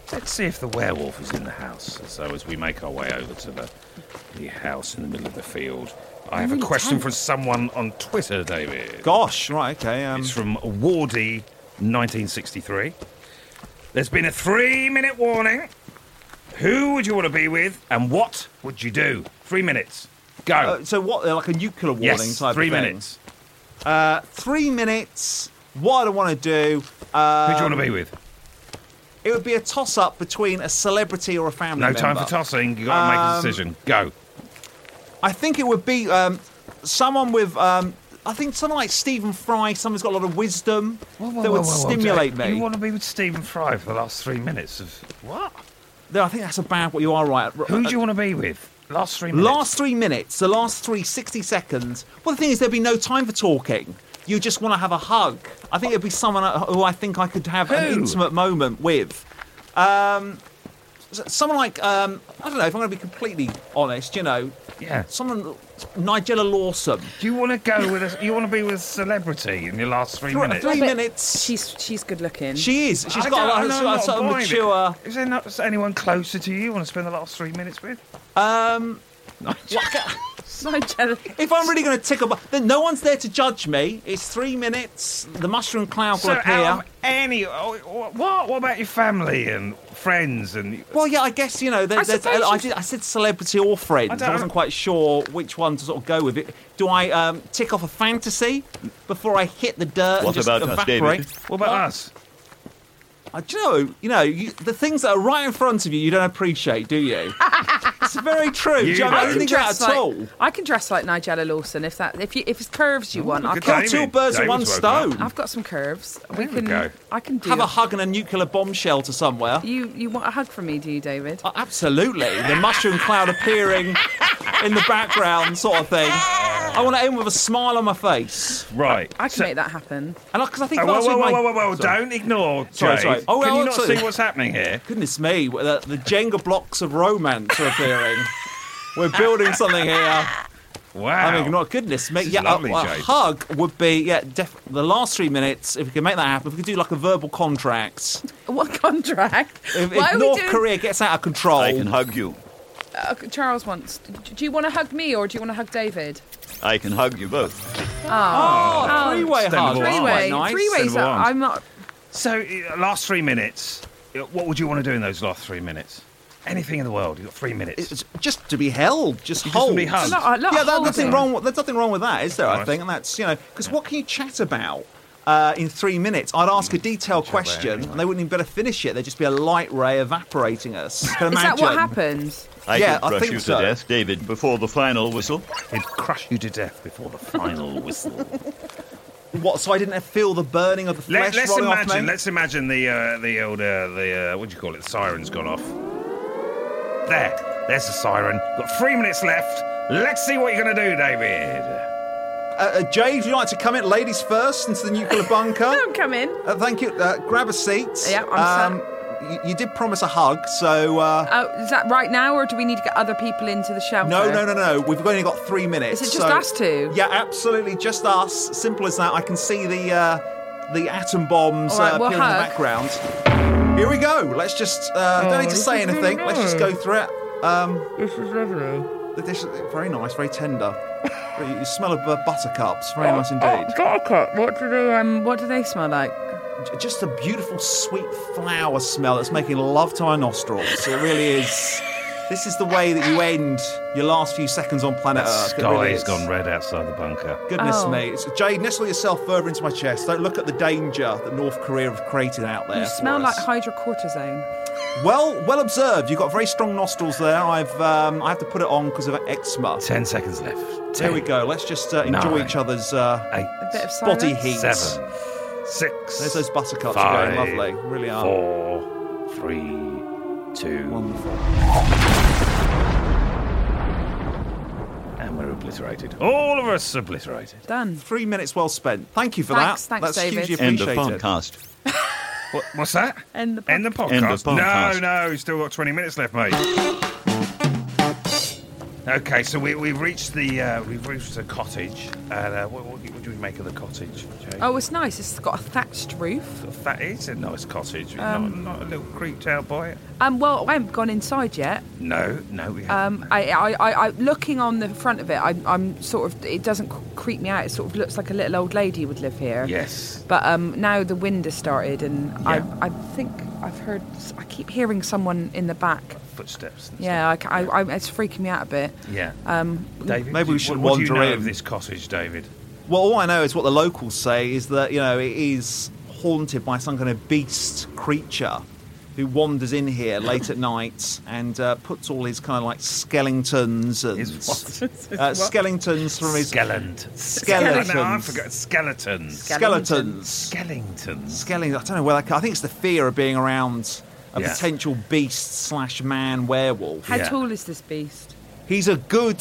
Speaker 6: Let's see if the werewolf is in the house. So as we make our way over to the house in the middle of the field, I have a question from someone on Twitter, David.
Speaker 4: Gosh, right, okay.
Speaker 6: It's from Wardy 1963. There's been a 3-minute warning. Who would you want to be with, and what would you do? 3 minutes. Go.
Speaker 4: So what, like a nuclear warning
Speaker 6: yes,
Speaker 4: type
Speaker 6: 3
Speaker 4: of thing?
Speaker 6: minutes.
Speaker 4: 3 minutes, what I want to do...
Speaker 6: Who do you want to be with?
Speaker 4: It would be a toss-up between a celebrity or a family member.
Speaker 6: No time for tossing. You've got to make a decision. Go.
Speaker 4: I think it would be someone with... I think someone like Stephen Fry, someone who's got a lot of wisdom that would stimulate me.
Speaker 6: You want to be with Stephen Fry for the last 3 minutes of... What?
Speaker 4: No, I think that's about what you are right.
Speaker 6: Who do you want to be with? Last 3 minutes.
Speaker 4: Last 3 minutes, the last 60 seconds. Well, the thing is, there'd be no time for talking. You just want to have a hug. I think it'd be someone who I think I could have an intimate moment with. Someone like, I don't know, if I'm going to be completely honest,
Speaker 6: Yeah.
Speaker 4: someone, Nigella Lawson.
Speaker 6: Do you want to go with you want to be with celebrity in your last 3 minutes?
Speaker 4: 3 minutes.
Speaker 5: She's good looking.
Speaker 4: She is. She's got a sort of mature...
Speaker 6: Is there not anyone closer to you want to spend the last 3 minutes with?
Speaker 5: Nigella.
Speaker 4: If I'm really going to tick up, then no one's there to judge me. It's 3 minutes. The mushroom cloud will appear.
Speaker 6: Out of what about your family and friends and?
Speaker 4: Well, yeah, I guess I said celebrity or friends. I wasn't quite sure which one to sort of go with. It. Do I tick off a fantasy before I hit the dirt and
Speaker 7: What
Speaker 4: just
Speaker 7: about us,
Speaker 4: evaporate?
Speaker 7: David?
Speaker 6: What about us?
Speaker 4: The things that are right in front of you don't appreciate, do you? It's very true. Do you know, I don't think that at all.
Speaker 5: I can dress like Nigella Lawson if it's curves you want. I
Speaker 6: look
Speaker 5: can
Speaker 6: at
Speaker 4: Kill two birds with one
Speaker 6: David's woken
Speaker 4: stone.
Speaker 5: I've got some curves.
Speaker 6: we go.
Speaker 5: I can do.
Speaker 4: Have a hug and a nuclear bomb shelter somewhere.
Speaker 5: You want a hug from me, do you, David?
Speaker 4: Absolutely. The mushroom cloud appearing in the background, sort of thing. I want to end with a smile on my face.
Speaker 6: Right.
Speaker 5: I can make that happen.
Speaker 4: And because I think
Speaker 6: Whoa! Don't ignore.
Speaker 4: Sorry.
Speaker 6: Jay.
Speaker 4: Oh,
Speaker 6: Can
Speaker 4: well,
Speaker 6: you not
Speaker 4: sorry.
Speaker 6: see what's happening here?
Speaker 4: Goodness me, the Jenga blocks of romance are appearing. We're building something here.
Speaker 6: Wow.
Speaker 4: I mean, not goodness me.
Speaker 6: This is
Speaker 4: Yeah,
Speaker 6: lovely,
Speaker 4: a
Speaker 6: Jade.
Speaker 4: hug would be the last 3 minutes. If we can make that happen, if we could do like a verbal contract.
Speaker 5: What contract?
Speaker 4: If
Speaker 5: Why are we
Speaker 4: North
Speaker 5: doing-
Speaker 4: Korea gets out of control,
Speaker 7: I can hug you.
Speaker 5: Charles wants. Do you want to hug me or do you want to hug David?
Speaker 7: I can hug you both.
Speaker 4: three-way
Speaker 6: Extendable
Speaker 4: hug.
Speaker 6: arm.
Speaker 4: That's quite nice.
Speaker 5: Three ways.
Speaker 6: Extendable arms.
Speaker 5: I'm not.
Speaker 6: So, last 3 minutes. What would you want to do in those last 3 minutes? Anything in the world. You've got 3 minutes.
Speaker 4: It's just to be held, just
Speaker 6: You just
Speaker 4: hold.
Speaker 6: wanna be hugged.
Speaker 4: There's nothing wrong with that, is there? I
Speaker 6: Right.
Speaker 4: think, and that's because what can you chat about in 3 minutes? I'd ask a detailed question, and they wouldn't even better finish it. There'd just be a light ray evaporating us. Can
Speaker 5: Is that
Speaker 4: imagine.
Speaker 5: what happens?
Speaker 7: I
Speaker 4: Yeah,
Speaker 7: could
Speaker 4: I
Speaker 7: crush
Speaker 4: think
Speaker 7: you
Speaker 4: so.
Speaker 7: to death, David, before the final whistle.
Speaker 6: He'd crush you to death before the final whistle.
Speaker 4: What? So I didn't feel the burning of the flesh
Speaker 6: Let's
Speaker 4: rolling
Speaker 6: imagine.
Speaker 4: off me?
Speaker 6: Let's imagine the old what do you call it? The siren's gone off. There's the siren. Got 3 minutes left. Let's see what you're going to do, David.
Speaker 4: Jade, would you like to come in? Ladies first into the nuclear bunker.
Speaker 5: Don't come in.
Speaker 4: Thank you. Grab a seat.
Speaker 5: Yeah, I'm
Speaker 4: you did promise a hug, so...
Speaker 5: Is that right now, or do we need to get other people into the shelter?
Speaker 4: No. We've only got 3 minutes.
Speaker 5: Is it just us two?
Speaker 4: Yeah, absolutely, just us. Simple as that. I can see the atom bombs
Speaker 5: All right, we'll
Speaker 4: appearing in the
Speaker 5: hug.
Speaker 4: background. Here we go. Let's just... don't need to say anything. Let's just go through it.
Speaker 5: This is lovely.
Speaker 4: This is very nice, very tender. You smell of buttercups. Very nice indeed.
Speaker 5: Buttercup. What do they smell like?
Speaker 4: Just a beautiful, sweet flower smell that's making love to my nostrils. It really is. This is the way that you end your last few seconds on planet Earth. It
Speaker 6: Sky
Speaker 4: really
Speaker 6: has
Speaker 4: is.
Speaker 6: gone red outside the bunker.
Speaker 4: Goodness
Speaker 5: Oh.
Speaker 4: me. Jade, nestle yourself further into my chest. Don't look at the danger that North Korea have created out there.
Speaker 5: You
Speaker 4: for
Speaker 5: smell like
Speaker 4: us.
Speaker 5: hydrocortisone.
Speaker 4: Well observed. You've got very strong nostrils there. I have to put it on because of eczema.
Speaker 6: 10 seconds left.
Speaker 4: Here we go. Let's just enjoy
Speaker 6: 9,
Speaker 4: each other's
Speaker 6: 8,
Speaker 5: A bit of
Speaker 4: body
Speaker 5: silence.
Speaker 4: heat.
Speaker 6: 7, 6.
Speaker 4: There's those buttercups
Speaker 6: 5,
Speaker 4: are going lovely. Really are.
Speaker 6: 4, 3, 2.
Speaker 4: Wonderful.
Speaker 6: And we're obliterated. All of us obliterated.
Speaker 5: Done.
Speaker 4: 3 minutes well spent. Thank you for
Speaker 5: Thanks,
Speaker 4: that.
Speaker 5: thanks,
Speaker 4: That's
Speaker 5: David.
Speaker 4: hugely
Speaker 7: End of
Speaker 4: appreciated.
Speaker 7: podcast.
Speaker 6: What's that?
Speaker 5: End the
Speaker 6: End the podcast.
Speaker 7: End of podcast.
Speaker 6: No, you've still got 20 minutes left, mate. Okay, so we've reached the cottage. And what do we make of the cottage, Jay?
Speaker 5: Oh, it's nice. It's got a thatched roof.
Speaker 6: That is a nice cottage. Not a little creeped out by it.
Speaker 5: Well, I haven't gone inside yet.
Speaker 6: No, we haven't.
Speaker 5: I looking on the front of it, I'm sort of. It doesn't creep me out. It sort of looks like a little old lady would live here.
Speaker 6: Yes.
Speaker 5: But now the wind has started, and
Speaker 6: Yeah.
Speaker 5: I think I've heard. I keep hearing someone in the back.
Speaker 6: Footsteps. And
Speaker 5: Yeah, it's freaking me out a bit.
Speaker 6: stuff. Yeah. David,
Speaker 4: Maybe we should
Speaker 6: what do you
Speaker 4: wander
Speaker 6: know
Speaker 4: in.
Speaker 6: of this cottage, David?
Speaker 4: Well, all I know is what the locals say is that, it is haunted by some kind of beast creature who wanders in here late at night and puts all his kind of like skeletons and skeletons from his
Speaker 6: Skeletons. No, I forgot. Skeletons.
Speaker 4: skeletons.
Speaker 6: Skellingtons.
Speaker 4: I don't know where that. I think it's the fear of being around a
Speaker 6: Yeah.
Speaker 4: potential beast/man werewolf.
Speaker 5: How
Speaker 6: Yeah.
Speaker 5: tall is this beast?
Speaker 4: He's a good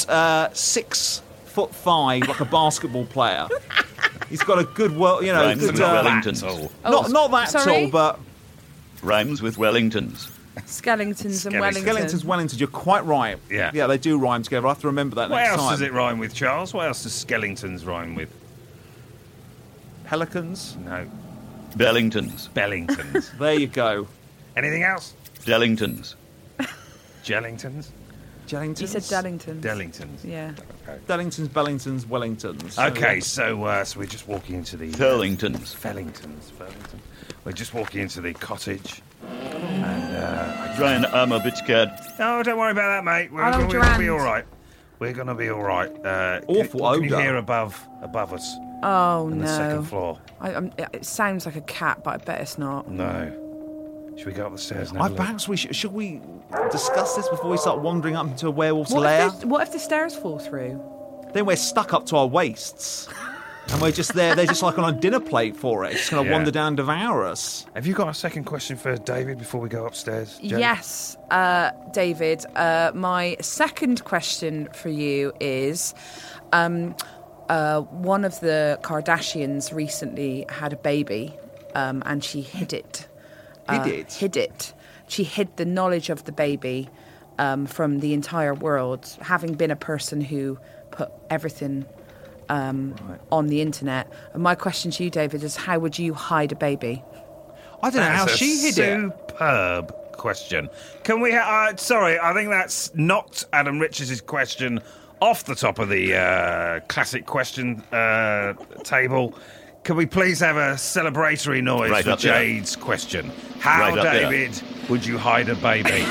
Speaker 4: 6'5", like a basketball player. He's got a good,
Speaker 7: Rhymes
Speaker 4: good,
Speaker 7: with Wellingtons.
Speaker 4: not that
Speaker 5: sorry?
Speaker 4: tall, but
Speaker 7: Rhymes with Wellingtons.
Speaker 5: Skellingtons and
Speaker 6: Skellingtons.
Speaker 5: Wellingtons.
Speaker 4: Skellingtons, Wellingtons. You're quite right.
Speaker 6: Yeah.
Speaker 4: yeah, they do rhyme together. I have to remember that
Speaker 6: What
Speaker 4: next
Speaker 6: else
Speaker 4: time.
Speaker 6: does it rhyme with, Charles? What else does Skellingtons rhyme with?
Speaker 4: Pelicans.
Speaker 6: No.
Speaker 7: Bellingtons.
Speaker 6: Bellingtons.
Speaker 4: There you go.
Speaker 6: Anything else?
Speaker 7: Dellingtons.
Speaker 6: Jellingtons?
Speaker 4: Jellingtons.
Speaker 5: You said Dellingtons.
Speaker 6: Dellingtons.
Speaker 5: Yeah.
Speaker 4: Dellingtons, Bellingtons, Wellingtons.
Speaker 6: Okay, so we're just walking into the...
Speaker 7: Furlingtons.
Speaker 6: Fellingtons. We're just walking into the cottage. And,
Speaker 7: Ryan, I'm a bit scared.
Speaker 6: oh, don't worry about that, mate. We're
Speaker 5: Hello,
Speaker 6: going to be
Speaker 5: Durand.
Speaker 6: all right. We're going to be all right.
Speaker 4: Awful
Speaker 6: Can you
Speaker 4: odour.
Speaker 6: hear above us
Speaker 5: Oh
Speaker 6: on
Speaker 5: no.
Speaker 6: the second floor?
Speaker 5: It sounds like a cat, but I bet it's not.
Speaker 6: No. Should we go up the stairs now?
Speaker 4: Perhaps we should we discuss this before we start wandering up into a werewolf's
Speaker 5: What
Speaker 4: lair?
Speaker 5: if the stairs fall through?
Speaker 4: Then we're stuck up to our waists. And we're just there. They're just like on a dinner plate for it. It's going to
Speaker 6: Yeah.
Speaker 4: wander down and devour us.
Speaker 6: Have you got a second question for David before we go upstairs, Jane?
Speaker 5: Yes, David. My second question for you is, one of the Kardashians recently had a baby, and she hid it. Hid it. She hid the knowledge of the baby from the entire world, having been a person who put everything on the internet. And my question to you, David, is how would you hide a baby?
Speaker 4: I don't know how
Speaker 6: That's a
Speaker 4: she hid it.
Speaker 6: superb question. Can we... sorry, I think that's knocked Adam Richards' question off the top of the classic question table. Can we please have a celebratory noise
Speaker 7: Right
Speaker 6: for
Speaker 7: up there.
Speaker 6: Jade's question? How,
Speaker 7: Right up there.
Speaker 6: David, would you hide a baby?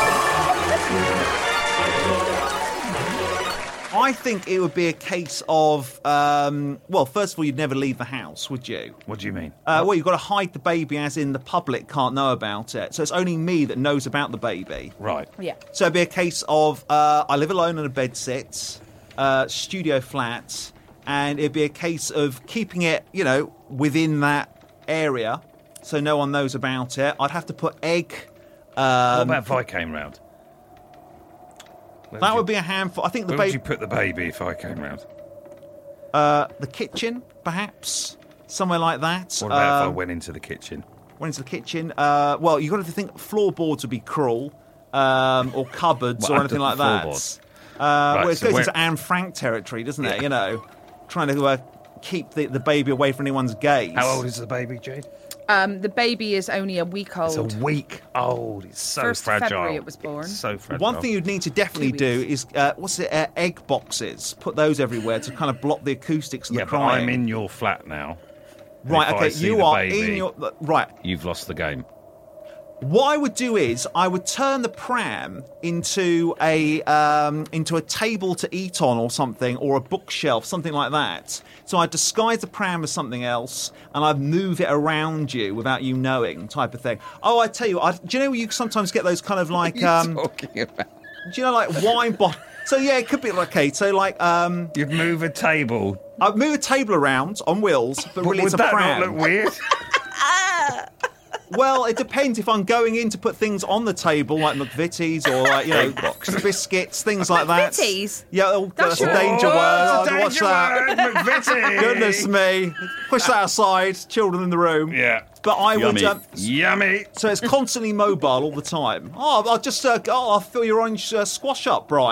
Speaker 4: I think it would be a case of, well, first of all, you'd never leave the house, would you?
Speaker 6: What do you mean?
Speaker 4: Well, you've got to hide the baby as in the public can't know about it. So it's only me that knows about the baby.
Speaker 6: Right.
Speaker 5: Yeah.
Speaker 4: So it'd be a case of, I live alone in a bedsit, studio flat, and it'd be a case of keeping it, within that area so no one knows about it. I'd have to put egg...
Speaker 6: What about if I came round?
Speaker 4: that would be a handful. I think the
Speaker 6: Where would
Speaker 4: baby...
Speaker 6: you put the baby if I came round?
Speaker 4: The kitchen, perhaps? Somewhere like that.
Speaker 6: What about if I went into the kitchen?
Speaker 4: Went into the kitchen. Well, you've got to think floorboards would be cruel, or cupboards,
Speaker 6: What,
Speaker 4: or
Speaker 6: under
Speaker 4: anything
Speaker 6: the
Speaker 4: like that.
Speaker 6: floorboards?
Speaker 4: Well, it
Speaker 6: so
Speaker 4: goes
Speaker 6: where-
Speaker 4: into Anne Frank territory, doesn't it? Trying to keep the baby away from anyone's gaze.
Speaker 6: How old is the baby, Jade?
Speaker 5: The baby is only a week old.
Speaker 6: It's a week old. It's so
Speaker 5: 1st of
Speaker 6: fragile.
Speaker 5: February it was born.
Speaker 6: It's so fragile.
Speaker 4: One thing you'd need to definitely
Speaker 5: 2
Speaker 4: do
Speaker 5: weeks.
Speaker 4: is, egg boxes. Put those everywhere to kind of block the acoustics and
Speaker 6: Yeah,
Speaker 4: the
Speaker 6: but
Speaker 4: crying.
Speaker 6: I'm in your flat now. And
Speaker 4: Right,
Speaker 6: if I
Speaker 4: okay,
Speaker 6: see
Speaker 4: you
Speaker 6: the
Speaker 4: are
Speaker 6: baby,
Speaker 4: in your... Right,
Speaker 6: You've lost the game.
Speaker 4: what I would do is I would turn the pram into a table to eat on or something, or a bookshelf, something like that. So I'd disguise the pram as something else, and I'd move it around you without you knowing, type of thing. Oh, I tell you, do you know you sometimes get those kind of like
Speaker 6: Talking about.
Speaker 4: do you know like wine bottle? So yeah, it could be like okay. So like
Speaker 6: You'd move a table.
Speaker 4: I'd move a table around on wheels, but really
Speaker 6: Would
Speaker 4: it's a
Speaker 6: that
Speaker 4: pram.
Speaker 6: not look weird?
Speaker 4: Well, it depends if I'm going in to put things on the table, like McVitie's or like biscuits, things like that.
Speaker 5: McVitie's?
Speaker 4: Yeah, that's a
Speaker 5: your-
Speaker 4: danger word.
Speaker 6: Oh, it's a
Speaker 4: I'd watch
Speaker 6: danger
Speaker 4: that.
Speaker 6: word, McVitie.
Speaker 4: Goodness me! Push that aside. Children in the room.
Speaker 6: Yeah.
Speaker 4: But I
Speaker 7: Yummy.
Speaker 4: would.
Speaker 6: Yummy.
Speaker 4: So it's constantly mobile all the time. Oh, I'll just. I'll fill your orange squash up, Brian.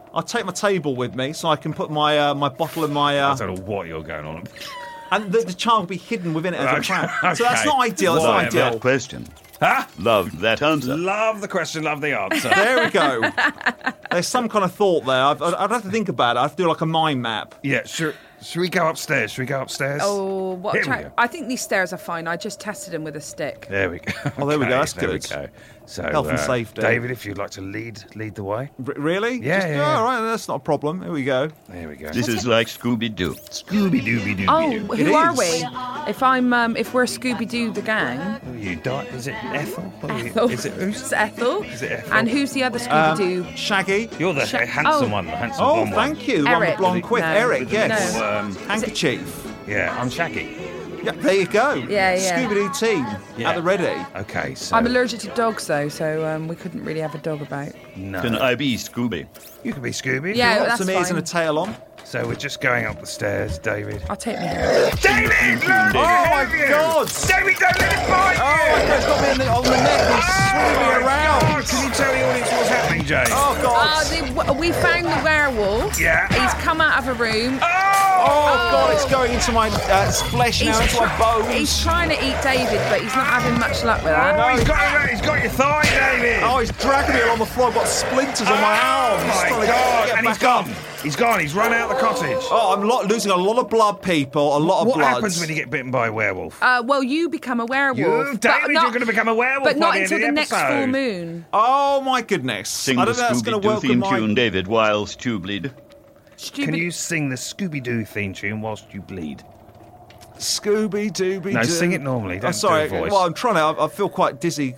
Speaker 4: I'll take my table with me so I can put my my bottle and my.
Speaker 6: I don't know what you're going on.
Speaker 4: And the child will be hidden within it as a trap.
Speaker 6: Okay.
Speaker 4: So that's not ideal. That's
Speaker 6: Why?
Speaker 4: not ideal.
Speaker 7: That question.
Speaker 6: Huh?
Speaker 7: Love that answer.
Speaker 6: Love the question, love the answer.
Speaker 4: There we go. There's some kind of thought there. I'd have to think about it. I'd have to do like a mind map.
Speaker 6: Yeah, sure. Should we go upstairs?
Speaker 5: Oh, what?
Speaker 6: Here we go.
Speaker 5: I think these stairs are fine. I just tested them with a stick.
Speaker 6: There we go.
Speaker 4: Oh, there we go. That's
Speaker 6: there
Speaker 4: good.
Speaker 6: we go. So,
Speaker 4: Health and safety.
Speaker 6: David, if you'd like to lead the way.
Speaker 4: Really?
Speaker 6: Yeah, yeah.
Speaker 4: All right, that's not a problem. Here we go.
Speaker 6: There we go.
Speaker 7: This is like Scooby-Doo.
Speaker 6: Scooby-Dooby-Doo.
Speaker 5: Oh,
Speaker 4: It
Speaker 5: who are
Speaker 4: is.
Speaker 5: we? If we're Scooby-Doo the gang.
Speaker 6: Who are you? Is it Ethel?
Speaker 5: Ethel.
Speaker 6: Is it who's?
Speaker 5: It's Ethel.
Speaker 6: Is it Ethel?
Speaker 5: And who's the other Scooby-Doo?
Speaker 4: Shaggy.
Speaker 6: You're the handsome one, the handsome
Speaker 4: Oh,
Speaker 6: blonde one.
Speaker 4: thank you. The one with
Speaker 5: Eric.
Speaker 4: blonde quiff.
Speaker 5: No.
Speaker 4: Eric, yes.
Speaker 5: No.
Speaker 4: Handkerchief.
Speaker 6: Yeah, I'm Shaggy.
Speaker 4: Yeah, there you go.
Speaker 5: Yeah.
Speaker 4: Scooby-Doo team
Speaker 6: Yeah.
Speaker 4: at the ready.
Speaker 6: Okay, so
Speaker 5: I'm allergic to dogs, though, so we couldn't really have a dog about.
Speaker 6: no.
Speaker 7: Can I be Scooby?
Speaker 6: You can be Scooby. if
Speaker 5: Yeah,
Speaker 6: you want.
Speaker 5: that's
Speaker 4: Some ears
Speaker 5: fine.
Speaker 4: and a tail on.
Speaker 6: So we're just going up the stairs, David.
Speaker 5: I'll take me there.
Speaker 6: David, look!
Speaker 4: Oh, my God.
Speaker 6: David, don't let him fight
Speaker 4: Oh, my God, it's got me on the neck. He's swinging me around.
Speaker 6: God, can you tell the audience what's happening, James?
Speaker 4: Oh, God.
Speaker 5: We found the werewolf.
Speaker 6: Yeah.
Speaker 5: He's come out of a room.
Speaker 4: Oh, God, it's going into my flesh now, into my bones.
Speaker 5: He's trying to eat David, but he's not having much luck with that.
Speaker 6: Oh, he's got your thigh, David.
Speaker 4: Oh, he's dragging me along the floor. I've got splinters on my arms.
Speaker 6: Oh, my
Speaker 4: Trying to
Speaker 6: God.
Speaker 4: get
Speaker 6: And he's
Speaker 4: back up.
Speaker 6: gone. He's gone. He's run out of the cottage.
Speaker 4: Oh, I'm losing a lot of blood, people. A lot of
Speaker 6: What
Speaker 4: blood.
Speaker 6: happens when you get bitten by a werewolf?
Speaker 5: Well, you become a werewolf.
Speaker 6: David,
Speaker 5: but not-
Speaker 6: you're going to become a werewolf
Speaker 5: But not
Speaker 6: by the
Speaker 5: until
Speaker 6: end
Speaker 5: the
Speaker 6: of the
Speaker 5: next
Speaker 6: episode.
Speaker 5: full moon.
Speaker 4: Oh, my goodness.
Speaker 7: Sing
Speaker 4: I
Speaker 7: the
Speaker 4: don't know that's going to
Speaker 7: Scooby-Doo
Speaker 4: work with
Speaker 7: theme
Speaker 4: my...
Speaker 7: tune, David, whilst you bleed.
Speaker 6: Can you sing the Scooby-Doo theme tune whilst you bleed?
Speaker 4: Scooby-Dooby-Doo.
Speaker 6: No, sing it normally. Don't
Speaker 4: sorry.
Speaker 6: do a voice.
Speaker 4: Well, I'm trying to... I feel quite dizzy.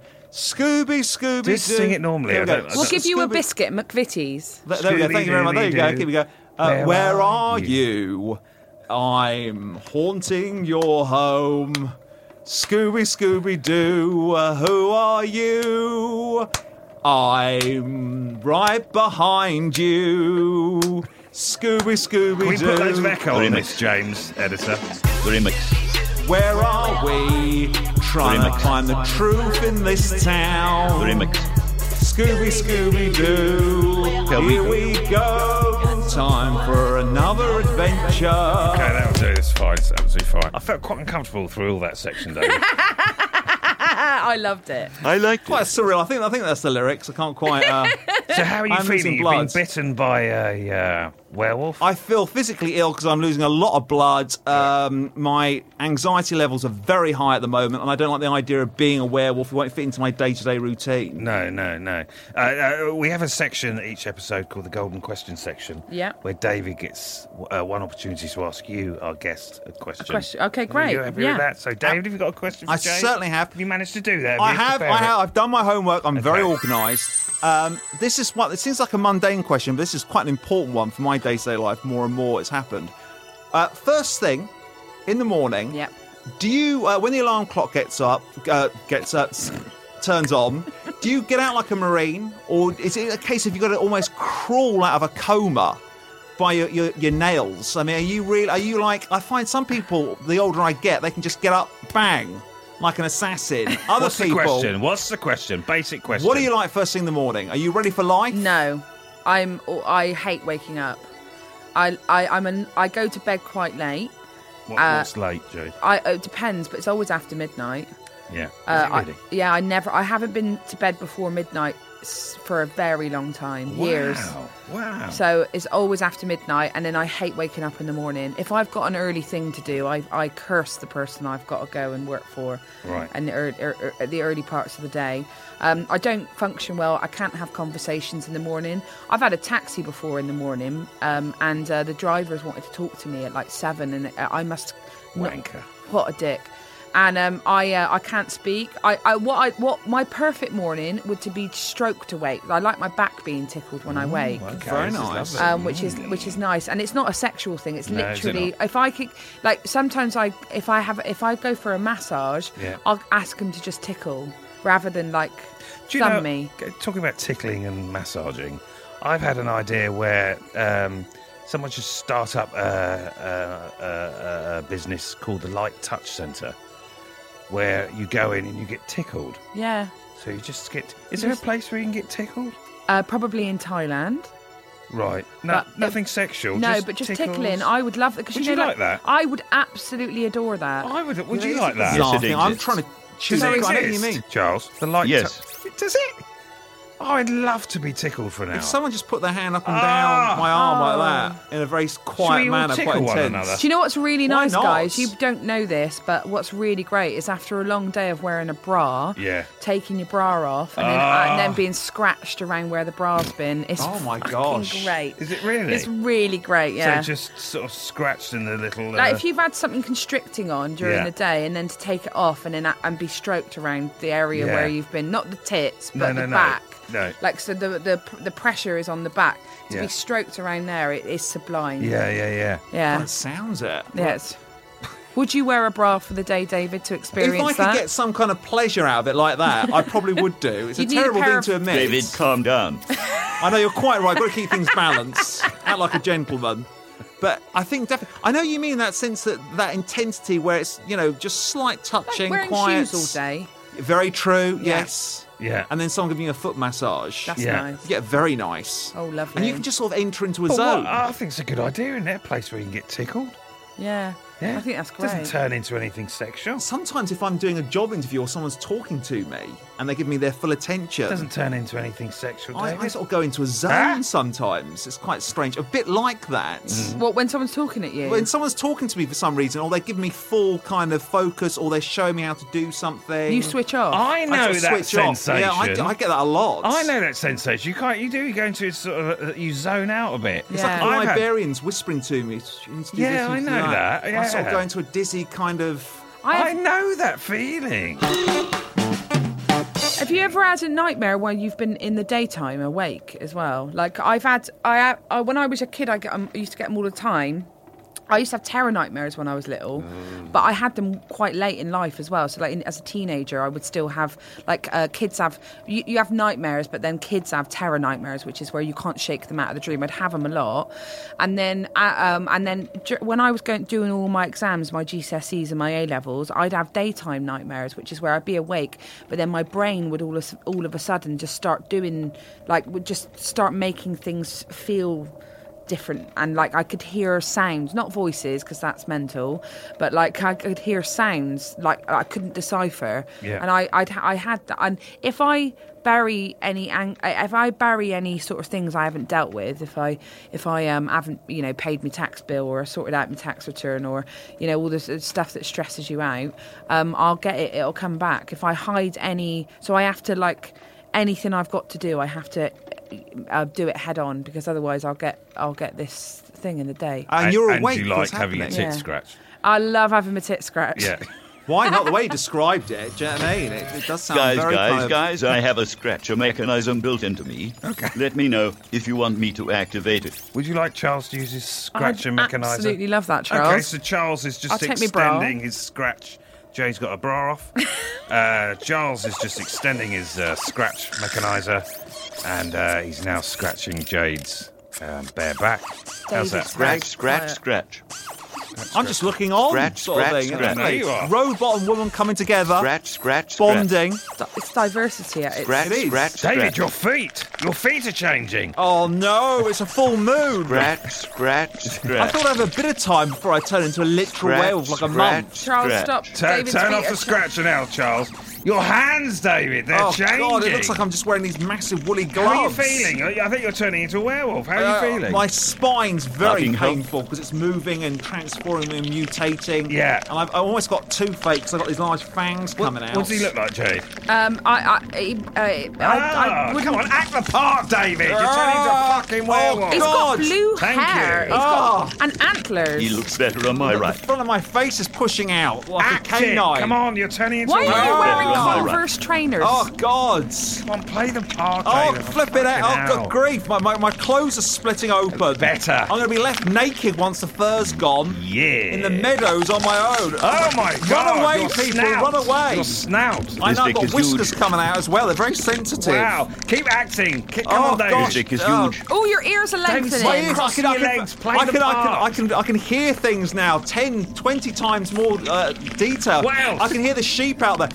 Speaker 4: Scooby-Doo.
Speaker 6: Just sing it normally.
Speaker 4: Here we
Speaker 6: I
Speaker 4: go.
Speaker 6: don't-
Speaker 5: We'll give you a
Speaker 4: Scooby-
Speaker 5: biscuit, McVitie's.
Speaker 4: There we go. Thank you very much. There you go.
Speaker 6: Scooby-Dooby-Doo.
Speaker 4: Here we go. Where are you? I'm haunting your home. Scooby-Doo, who are you? I'm right behind you. Scooby-Doo.
Speaker 6: Can we put loads of echo on
Speaker 7: Remix.
Speaker 6: this, James, editor?
Speaker 7: The remix.
Speaker 4: Where are we? Trying to
Speaker 7: Remix.
Speaker 4: find the truth in this town.
Speaker 7: The remix.
Speaker 4: Scooby-Doo. Here we go. Time for another adventure.
Speaker 6: Okay, that'll do. It's fine. It's absolutely fine. I felt quite uncomfortable through all that section, David.
Speaker 5: I loved it.
Speaker 7: I like
Speaker 4: Quite
Speaker 7: it.
Speaker 4: surreal. I think that's the lyrics. I can't quite.
Speaker 6: So how are you
Speaker 4: I'm losing
Speaker 6: feeling? You've been
Speaker 4: blood.
Speaker 6: bitten by a werewolf?
Speaker 4: I feel physically ill because I'm losing a lot of blood. My anxiety levels are very high at the moment, and I don't like the idea of being a werewolf. It won't fit into my day-to-day routine.
Speaker 6: No. We have a section each episode called the Golden Question section.
Speaker 5: Yeah.
Speaker 6: Where David gets one opportunity to ask you, our guest, a question.
Speaker 5: Okay, great.
Speaker 6: Are you happy
Speaker 5: Yeah.
Speaker 6: with that? So, David, have you got a question for
Speaker 4: I
Speaker 6: James?
Speaker 4: certainly have.
Speaker 6: Have you managed to do that?
Speaker 4: I
Speaker 6: you
Speaker 4: have.
Speaker 6: prepared it?
Speaker 4: I've done my homework. I'm very
Speaker 6: Okay.
Speaker 4: organised. This is what it seems like a mundane question, but this is quite an important one for my day-to-day life. More and more, it's happened. First thing in the morning.
Speaker 5: Yep.
Speaker 4: Do you, when the alarm clock turns on, do you get out like a marine, or is it a case of you got to almost crawl out of a coma by your nails? I mean, are you like? I find some people, the older I get, they can just get up, bang, like an assassin. Other
Speaker 6: What's
Speaker 4: people.
Speaker 6: the question? What's the question? Basic question.
Speaker 4: What are you like first thing in the morning? Are you ready for life?
Speaker 5: No, I hate waking up. I go to bed quite late.
Speaker 6: What's late, Joe?
Speaker 5: It depends, but it's always after midnight.
Speaker 6: Yeah. Is it really?
Speaker 5: I haven't been to bed before midnight for a very long time, years.
Speaker 6: Wow.
Speaker 5: So it's always after midnight, and then I hate waking up in the morning. If I've got an early thing to do, I curse the person I've got to go and work for.
Speaker 6: Right.
Speaker 5: And the early parts of the day, I don't function well. I can't have conversations in the morning. I've had a taxi before in the morning, and the drivers wanted to talk to me at like 7, and I must.
Speaker 6: Wanker.
Speaker 5: What a dick. And I can't speak. What my perfect morning would to be stroked awake. I like my back being tickled when I wake.
Speaker 6: Okay,
Speaker 4: Very
Speaker 6: this is
Speaker 4: nice.
Speaker 6: lovely.
Speaker 5: Which is nice, and it's not a sexual thing. It's
Speaker 6: No, is it
Speaker 5: literally
Speaker 6: not?
Speaker 5: if I could, like sometimes if I go for a massage,
Speaker 6: Yeah.
Speaker 5: I'll ask them to just tickle rather than like
Speaker 6: Do you
Speaker 5: thumb
Speaker 6: know,
Speaker 5: me.
Speaker 6: talking about tickling and massaging, I've had an idea where someone should start up a business called the Light Touch Centre, where you go in and you get tickled.
Speaker 5: Yeah,
Speaker 6: So you just get... Is there a place where you can get tickled?
Speaker 5: probably in Thailand.
Speaker 6: Right.
Speaker 5: But
Speaker 6: Nothing sexual.
Speaker 5: No, but just
Speaker 6: tickles.
Speaker 5: tickling. I would love that.
Speaker 6: Would you like that?
Speaker 5: I would absolutely adore that.
Speaker 6: Would you like that?
Speaker 7: Yes, it
Speaker 4: Laughing. I'm
Speaker 7: exists.
Speaker 4: trying to choose.
Speaker 6: Does it
Speaker 4: I know what
Speaker 6: exist,
Speaker 4: you mean.
Speaker 6: Charles? The light.
Speaker 7: Yes.
Speaker 6: Does it? Oh, I'd love to be tickled for an hour.
Speaker 4: If someone just put their hand up and down my arm like that in a very quiet
Speaker 6: we all
Speaker 4: manner,
Speaker 6: tickle
Speaker 4: quite
Speaker 6: one
Speaker 4: intense.
Speaker 6: another?
Speaker 5: Do you know what's really
Speaker 4: Why
Speaker 5: nice,
Speaker 4: not?
Speaker 5: guys? You don't know this, but what's really great is after a long day of wearing a bra,
Speaker 6: Yeah.
Speaker 5: taking your bra off and then being scratched around where the bra's been. It's
Speaker 4: Oh my
Speaker 5: fucking
Speaker 4: gosh.
Speaker 5: great.
Speaker 6: Is it really?
Speaker 5: It's really great, yeah.
Speaker 6: So just sort of scratched in the little.
Speaker 5: Like if you've had something constricting on during
Speaker 6: Yeah.
Speaker 5: the day, and then to take it off and then and be stroked around the area
Speaker 6: Yeah.
Speaker 5: where you've been, not the tits, but
Speaker 6: No,
Speaker 5: the
Speaker 6: no.
Speaker 5: back.
Speaker 6: No.
Speaker 5: Like so, the pressure is on the back. To
Speaker 6: Yeah.
Speaker 5: be stroked around there, it is sublime.
Speaker 6: Yeah.
Speaker 5: yeah,
Speaker 4: That sounds it.
Speaker 5: yes. Would you wear a bra for the day, David, to experience
Speaker 4: If I could
Speaker 5: that?
Speaker 4: get some kind of pleasure out of it like that, I probably would do. It's a
Speaker 5: You'd need a
Speaker 4: terrible
Speaker 5: pair
Speaker 4: thing
Speaker 5: of-
Speaker 4: to admit.
Speaker 7: David, calm down.
Speaker 4: I know you're quite right. Got to keep things balanced. Act like a gentleman. But I think definitely. I know you mean that sense that intensity where it's just slight
Speaker 5: like
Speaker 4: touching,
Speaker 5: wearing
Speaker 4: quiet.
Speaker 5: shoes all day.
Speaker 4: Very true.
Speaker 5: Yeah.
Speaker 4: Yes.
Speaker 6: Yeah.
Speaker 4: And then someone giving you a foot massage.
Speaker 5: That's
Speaker 6: Yeah.
Speaker 5: nice.
Speaker 4: You get very nice.
Speaker 5: Oh, lovely.
Speaker 4: And you can just sort of enter into a
Speaker 6: But
Speaker 4: zone.
Speaker 6: I think it's a good idea, isn't it? A place where you can get tickled.
Speaker 5: Yeah.
Speaker 6: Yeah.
Speaker 5: I think that's
Speaker 6: It
Speaker 5: great.
Speaker 6: doesn't turn into anything sexual.
Speaker 4: Sometimes if I'm doing a job interview or someone's talking to me and they give me their full attention,
Speaker 6: It doesn't turn into anything sexual,
Speaker 4: I
Speaker 6: David.
Speaker 4: sort of go into a zone
Speaker 6: Huh?
Speaker 4: sometimes. It's quite strange. A bit like that.
Speaker 5: What, when someone's talking at you?
Speaker 4: When someone's talking to me for some reason, or they give me full kind of focus, or they're showing me how to do something.
Speaker 5: You switch off.
Speaker 6: I know
Speaker 4: I sort of
Speaker 6: that
Speaker 4: switch off.
Speaker 6: sensation.
Speaker 4: Yeah, I get that a lot.
Speaker 6: I know that sensation. You go into a sort of you zone out a bit.
Speaker 4: It's
Speaker 5: Yeah.
Speaker 4: like
Speaker 6: I've
Speaker 4: the
Speaker 6: had-
Speaker 4: librarians whispering to me. "You need to do
Speaker 6: Yeah,
Speaker 4: this, you
Speaker 6: I
Speaker 4: need to do
Speaker 6: know that,
Speaker 4: I sort of
Speaker 6: yeah.
Speaker 4: go into a dizzy kind of.
Speaker 6: I know that feeling.
Speaker 5: Have you ever had a nightmare when you've been in the daytime awake as well? Like I've had, when I was a kid, I used to get them all the time. I used to have terror nightmares when I was little, but I had them quite late in life as well. So, like as a teenager, I would still have kids have you have nightmares, but then kids have terror nightmares, which is where you can't shake them out of the dream. I'd have them a lot, and then when I was doing all my exams, my GCSEs and my A levels, I'd have daytime nightmares, which is where I'd be awake, but then my brain would all of a sudden just start doing would just start making things feel different, and I could hear sounds, not voices because that's mental, but I could hear sounds I couldn't decipher.
Speaker 6: Yeah.
Speaker 5: And I had that. And if I bury any sort of things I haven't dealt with, if I haven't paid my tax bill or sorted out my tax return or all this stuff that stresses you out, I'll get it. It'll come back. If I hide any, so I have to anything I've got to do, I have to do it head on, because otherwise I'll get this thing in the day.
Speaker 4: And you're
Speaker 6: and
Speaker 4: awake.
Speaker 6: you like
Speaker 4: what's
Speaker 6: having your
Speaker 4: happening?
Speaker 6: tits
Speaker 5: Yeah.
Speaker 6: scratched.
Speaker 5: I love having my tit scratched.
Speaker 6: Yeah.
Speaker 4: Why not? The way you described it, do you know what I mean? It does sound very kind of...
Speaker 7: Guys, I have a scratcher mechanism built into me.
Speaker 6: Okay.
Speaker 7: Let me know if you want me to activate it.
Speaker 6: Would you like Charles to use his scratcher
Speaker 5: I'd
Speaker 6: mechaniser?
Speaker 5: absolutely love that, Charles.
Speaker 6: Okay, so Charles is just
Speaker 5: I'll take my bra.
Speaker 6: extending his scratch. Jay's got a bra off. Charles is just extending his scratch mechaniser, and he's now scratching Jade's bare back. How's that?
Speaker 5: David's
Speaker 7: Scratch, scratch, scratch.
Speaker 4: I'm just looking on,
Speaker 7: Scratch,
Speaker 4: sort of
Speaker 7: scratch,
Speaker 4: thing.
Speaker 7: scratch.
Speaker 4: isn't it?
Speaker 6: There you are.
Speaker 4: Robot and woman coming together,
Speaker 7: Scratch, scratch, scratch.
Speaker 4: bonding.
Speaker 5: It's diversity at its
Speaker 7: Scratch,
Speaker 4: It is.
Speaker 7: scratch,
Speaker 6: David,
Speaker 7: scratch.
Speaker 6: your feet are changing.
Speaker 4: Oh no, it's a full moon.
Speaker 7: Scratch, scratch,
Speaker 4: I
Speaker 7: scratch.
Speaker 4: thought I'd have a bit of time before I turn into a literal werewolf like a monk.
Speaker 5: Charles, stop. David's
Speaker 6: Turn
Speaker 5: feet
Speaker 6: off the
Speaker 5: are
Speaker 6: scratcher now, Charles. Your hands, David, they're
Speaker 4: Oh
Speaker 6: changing.
Speaker 4: god, it looks like I'm just wearing these massive woolly
Speaker 6: How are you
Speaker 4: gloves.
Speaker 6: feeling? I think you're turning into a werewolf. How are you feeling?
Speaker 4: My spine's very
Speaker 7: Fucking hell.
Speaker 4: painful because it's moving and transforming and mutating.
Speaker 6: Yeah.
Speaker 4: And I've almost got toothache because I've got these large fangs coming out.
Speaker 6: What does he look like, Jade?
Speaker 5: I wouldn't-
Speaker 6: Come on, act the part, David. You're turning into a fucking werewolf.
Speaker 5: He's
Speaker 4: God.
Speaker 5: got blue
Speaker 6: Thank
Speaker 5: hair.
Speaker 6: you.
Speaker 5: He's got and antlers.
Speaker 7: He looks better on my
Speaker 4: The
Speaker 7: right.
Speaker 4: front of my face is pushing out like
Speaker 6: Act
Speaker 4: a canine.
Speaker 6: it. Come on, you're turning into
Speaker 5: Why
Speaker 6: a
Speaker 5: are you
Speaker 6: werewolf.
Speaker 5: wearing
Speaker 7: Oh, my
Speaker 5: Converse trainers?
Speaker 4: Oh god.
Speaker 6: Come on, play the part,
Speaker 4: Oh,
Speaker 6: David.
Speaker 4: flip it out. Oh,
Speaker 6: Fucking
Speaker 4: good
Speaker 6: hell.
Speaker 4: grief. My clothes are splitting open.
Speaker 6: Better.
Speaker 4: I'm going to be left naked once the fur's gone.
Speaker 6: Yeah.
Speaker 4: In the meadows on my own.
Speaker 6: Oh, my God.
Speaker 4: Run away,
Speaker 6: your
Speaker 4: people.
Speaker 6: Snout.
Speaker 4: Run away.
Speaker 6: Your snout.
Speaker 4: I know I've
Speaker 7: dick
Speaker 4: got
Speaker 7: is
Speaker 4: whiskers
Speaker 7: huge.
Speaker 4: coming out as well. They're very sensitive.
Speaker 6: Wow. Keep acting. Come
Speaker 4: Oh,
Speaker 6: on, David.
Speaker 4: gosh.
Speaker 7: His dick is
Speaker 4: Oh.
Speaker 7: huge.
Speaker 5: Oh, your ears are
Speaker 6: David,
Speaker 5: lengthening.
Speaker 6: my
Speaker 4: Yes,
Speaker 6: Cross your legs, play the part.
Speaker 4: I can hear things now 10, 20 times more detail.
Speaker 6: What else?
Speaker 4: I can hear the sheep out there.
Speaker 6: What
Speaker 4: the
Speaker 6: else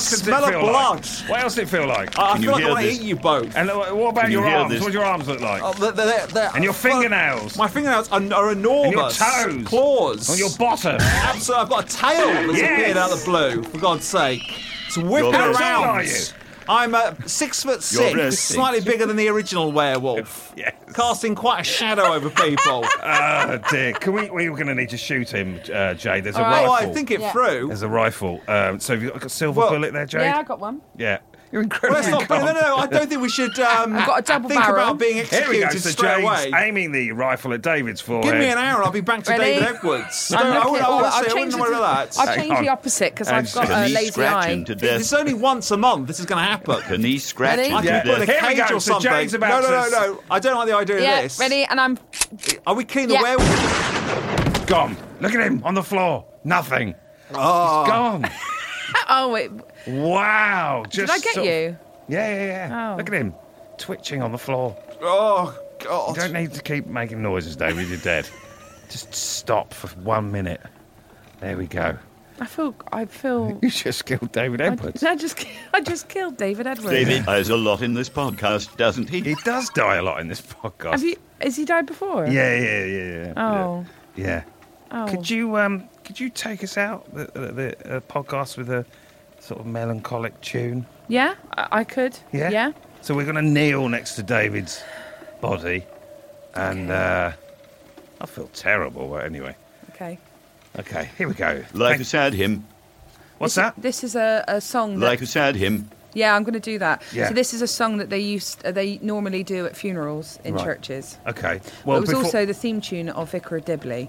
Speaker 6: else does
Speaker 4: Smell
Speaker 6: it
Speaker 4: of
Speaker 6: feel
Speaker 4: blood.
Speaker 6: like? What else does it feel like?
Speaker 4: I
Speaker 7: Can
Speaker 4: feel
Speaker 7: you
Speaker 4: like I
Speaker 7: hear
Speaker 4: want to
Speaker 7: this?
Speaker 4: eat you both.
Speaker 6: And what about
Speaker 7: Can you
Speaker 6: your
Speaker 7: hear
Speaker 6: arms?
Speaker 7: this?
Speaker 6: What do your arms look like?
Speaker 4: Oh, they're-
Speaker 6: And your fingernails?
Speaker 4: My fingernails are enormous.
Speaker 6: And your toes?
Speaker 4: Claws.
Speaker 6: On your bottom?
Speaker 4: Absolutely. I've got a tail that's
Speaker 6: Yes.
Speaker 4: appeared out of the blue, for God's sake. It's whipping
Speaker 7: How
Speaker 6: tall
Speaker 4: around.
Speaker 6: are you?
Speaker 4: I'm 6'6",
Speaker 7: You're very
Speaker 4: slightly bigger than the original werewolf.
Speaker 6: Yes.
Speaker 4: Casting quite a shadow over people.
Speaker 6: Oh, dear. We're going to need to shoot him, Jay. There's a
Speaker 5: All right.
Speaker 6: rifle.
Speaker 4: Oh, I think it through.
Speaker 6: There's a rifle. So have you got a silver
Speaker 4: Well,
Speaker 6: bullet there, Jade?
Speaker 5: Yeah, I got one.
Speaker 6: Yeah. You're
Speaker 4: Well,
Speaker 6: incredibly
Speaker 4: let's not. No. I don't think we should.
Speaker 5: I've got a double
Speaker 4: think
Speaker 5: barrel.
Speaker 4: about being
Speaker 6: Here we go.
Speaker 4: executed
Speaker 6: So
Speaker 4: straight
Speaker 6: Jade's
Speaker 4: away.
Speaker 6: aiming the rifle at David's forehead.
Speaker 4: Give me an hour, and I'll be back to
Speaker 5: Ready?
Speaker 4: David Edwards.
Speaker 5: I'm
Speaker 4: I
Speaker 5: looking-
Speaker 4: wouldn't
Speaker 5: I'll
Speaker 4: worry about that.
Speaker 5: I've
Speaker 6: Hang
Speaker 5: changed
Speaker 6: on.
Speaker 5: the opposite because
Speaker 6: And
Speaker 5: I've got
Speaker 7: Can
Speaker 5: a
Speaker 7: he
Speaker 5: lazy
Speaker 7: scratch
Speaker 5: eye.
Speaker 7: him to
Speaker 4: It's
Speaker 7: death?
Speaker 4: only once a month. This is going to happen.
Speaker 7: Can he scratch
Speaker 5: Ready?
Speaker 7: him
Speaker 4: I
Speaker 7: to
Speaker 4: can put in a
Speaker 7: death?
Speaker 6: Here we
Speaker 4: cage
Speaker 6: go.
Speaker 4: or
Speaker 6: So
Speaker 4: something.
Speaker 6: Jade's about to-
Speaker 4: No. I don't like the idea
Speaker 5: Yeah,
Speaker 4: of this.
Speaker 5: ready? And I'm...
Speaker 4: Are we killing the
Speaker 5: Yeah.
Speaker 4: werewolf?
Speaker 6: Gone. Look at him on the floor. Nothing.
Speaker 4: Oh.
Speaker 6: He's gone.
Speaker 5: Oh, wait.
Speaker 6: Wow.
Speaker 5: Did
Speaker 6: Just
Speaker 5: I get
Speaker 6: sort of-
Speaker 5: you?
Speaker 6: Yeah.
Speaker 5: Oh.
Speaker 6: Look at him. Twitching on the floor.
Speaker 4: Oh,
Speaker 6: You
Speaker 4: God.
Speaker 6: don't need to keep making noises, David. You're dead. Just stop for 1 minute. There we go.
Speaker 5: I feel...
Speaker 6: You just killed David Edwards.
Speaker 5: I just killed David Edwards.
Speaker 7: David has a lot in this podcast, doesn't he?
Speaker 6: He does die a lot in this podcast.
Speaker 5: Has he died before?
Speaker 6: Yeah.
Speaker 5: Oh.
Speaker 6: Yeah.
Speaker 5: Oh.
Speaker 6: Could you take us out the podcast with a sort of melancholic tune?
Speaker 5: Yeah, I could.
Speaker 6: Yeah.
Speaker 5: Yeah.
Speaker 6: So we're going to kneel next to David's body, and I feel terrible. But anyway,
Speaker 5: Okay.
Speaker 6: okay, here we go.
Speaker 7: Like a sad hymn.
Speaker 6: What's that?
Speaker 5: This is a song that...
Speaker 7: Like a sad hymn.
Speaker 5: Yeah, I'm going to do that.
Speaker 6: Yeah.
Speaker 5: So this is a song that they normally do at funerals in
Speaker 6: Right.
Speaker 5: churches.
Speaker 6: Okay.
Speaker 5: Well, it was
Speaker 6: before-
Speaker 5: also the theme tune of Vicar of Dibley.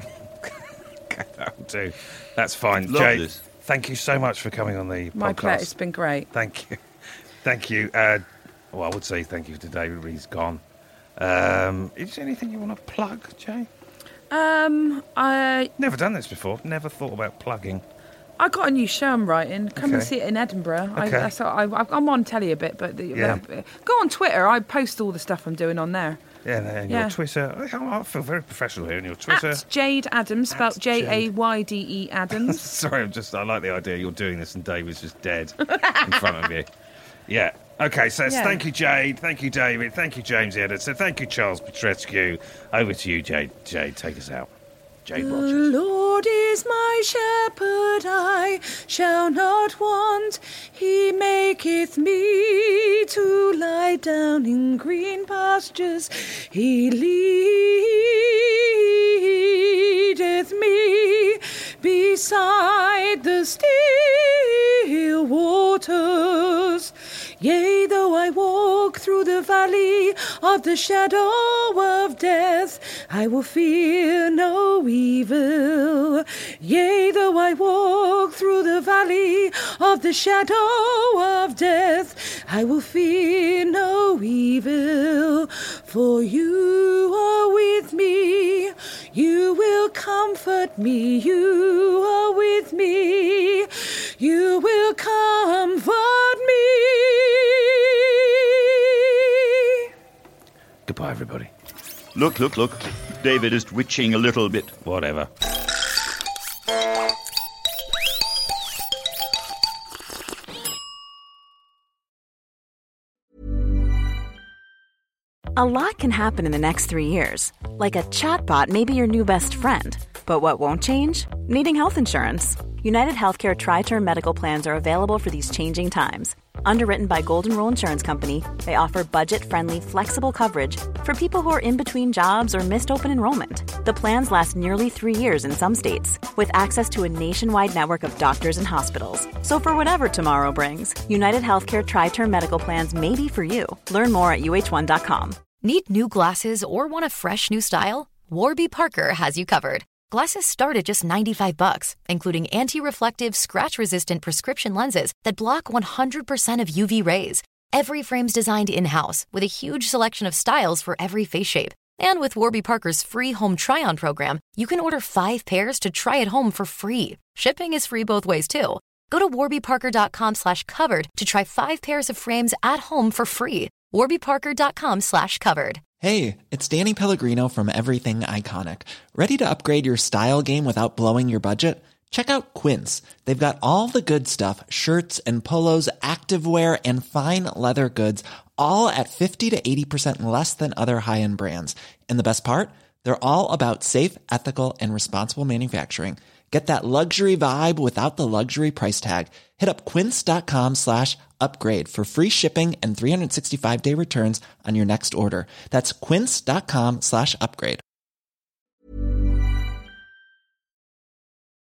Speaker 6: That'll do. That's fine.
Speaker 7: Love
Speaker 6: Jay,
Speaker 7: this.
Speaker 6: thank you so much for coming on the
Speaker 5: My
Speaker 6: podcast.
Speaker 5: pleasure. It's been great.
Speaker 6: Thank you. Thank you. Well, I would say thank you to David, but he's gone. Is there anything you want to plug, Jay?
Speaker 5: I
Speaker 6: Never done this before. Never thought about plugging.
Speaker 5: got a new show I'm writing. Come and
Speaker 6: Okay.
Speaker 5: see it in Edinburgh.
Speaker 6: Okay.
Speaker 5: I'm on telly a bit, but
Speaker 6: Yeah.
Speaker 5: go on Twitter. I post all the stuff I'm doing on there.
Speaker 6: Yeah, and
Speaker 5: Yeah.
Speaker 6: your Twitter. I feel very professional here. And your Twitter.
Speaker 5: At Jade Adams, spelt
Speaker 6: At Jade.
Speaker 5: Jayde Adams.
Speaker 6: Sorry, I like the idea you're doing this and David's just dead in front of you. Yeah. Okay, so
Speaker 5: Yeah.
Speaker 6: thank you, Jade. Thank you, David. Thank you, James, the editor. Thank you, Charles Petrescu. Over to you, Jade. Jade, take us out. Jade
Speaker 5: The
Speaker 6: Rogers.
Speaker 5: Lord is my shepherd, I shall not want. He maketh me to lie down in green pastures. He leadeth me beside the still waters. Yea, though I walk through the valley of the shadow of death, I will fear no evil. Yea, though I walk through the valley of the shadow of death, I will fear no evil. For you are with me, you will comfort me, you are with me, you will comfort me.
Speaker 6: Goodbye, everybody.
Speaker 7: Look. David is twitching a little bit.
Speaker 6: Whatever.
Speaker 1: A lot can happen in the next 3 years. Like a chatbot may be your new best friend. But what won't change? Needing health insurance. United Healthcare Tri-Term Medical Plans are available for these changing times. Underwritten by Golden Rule Insurance Company, they offer budget-friendly, flexible coverage for people who are in between jobs or missed open enrollment. The plans last nearly 3 years in some states, with access to a nationwide network of doctors and hospitals. So for whatever tomorrow brings, United Healthcare Tri-Term Medical Plans may be for you. Learn more at uh1.com.
Speaker 8: Need new glasses or want a fresh new style? Warby Parker has you covered. Glasses start at just $95, including anti-reflective, scratch-resistant prescription lenses that block 100% of UV rays. Every frame's designed in-house with a huge selection of styles for every face shape. And with Warby Parker's free home try-on program, you can order 5 pairs to try at home for free. Shipping is free both ways, too. Go to warbyparker.com/covered to try 5 pairs of frames at home for free. warbyparker.com/covered.
Speaker 9: Hey, it's Danny Pellegrino from Everything Iconic. Ready to upgrade your style game without blowing your budget? Check out Quince. They've got all the good stuff, shirts and polos, activewear, and fine leather goods, all at 50 to 80% less than other high-end brands. And the best part? They're all about safe, ethical, and responsible manufacturing. Get that luxury vibe without the luxury price tag. Hit up quince.com/upgrade for free shipping and 365-day returns on your next order. That's quince.com/upgrade.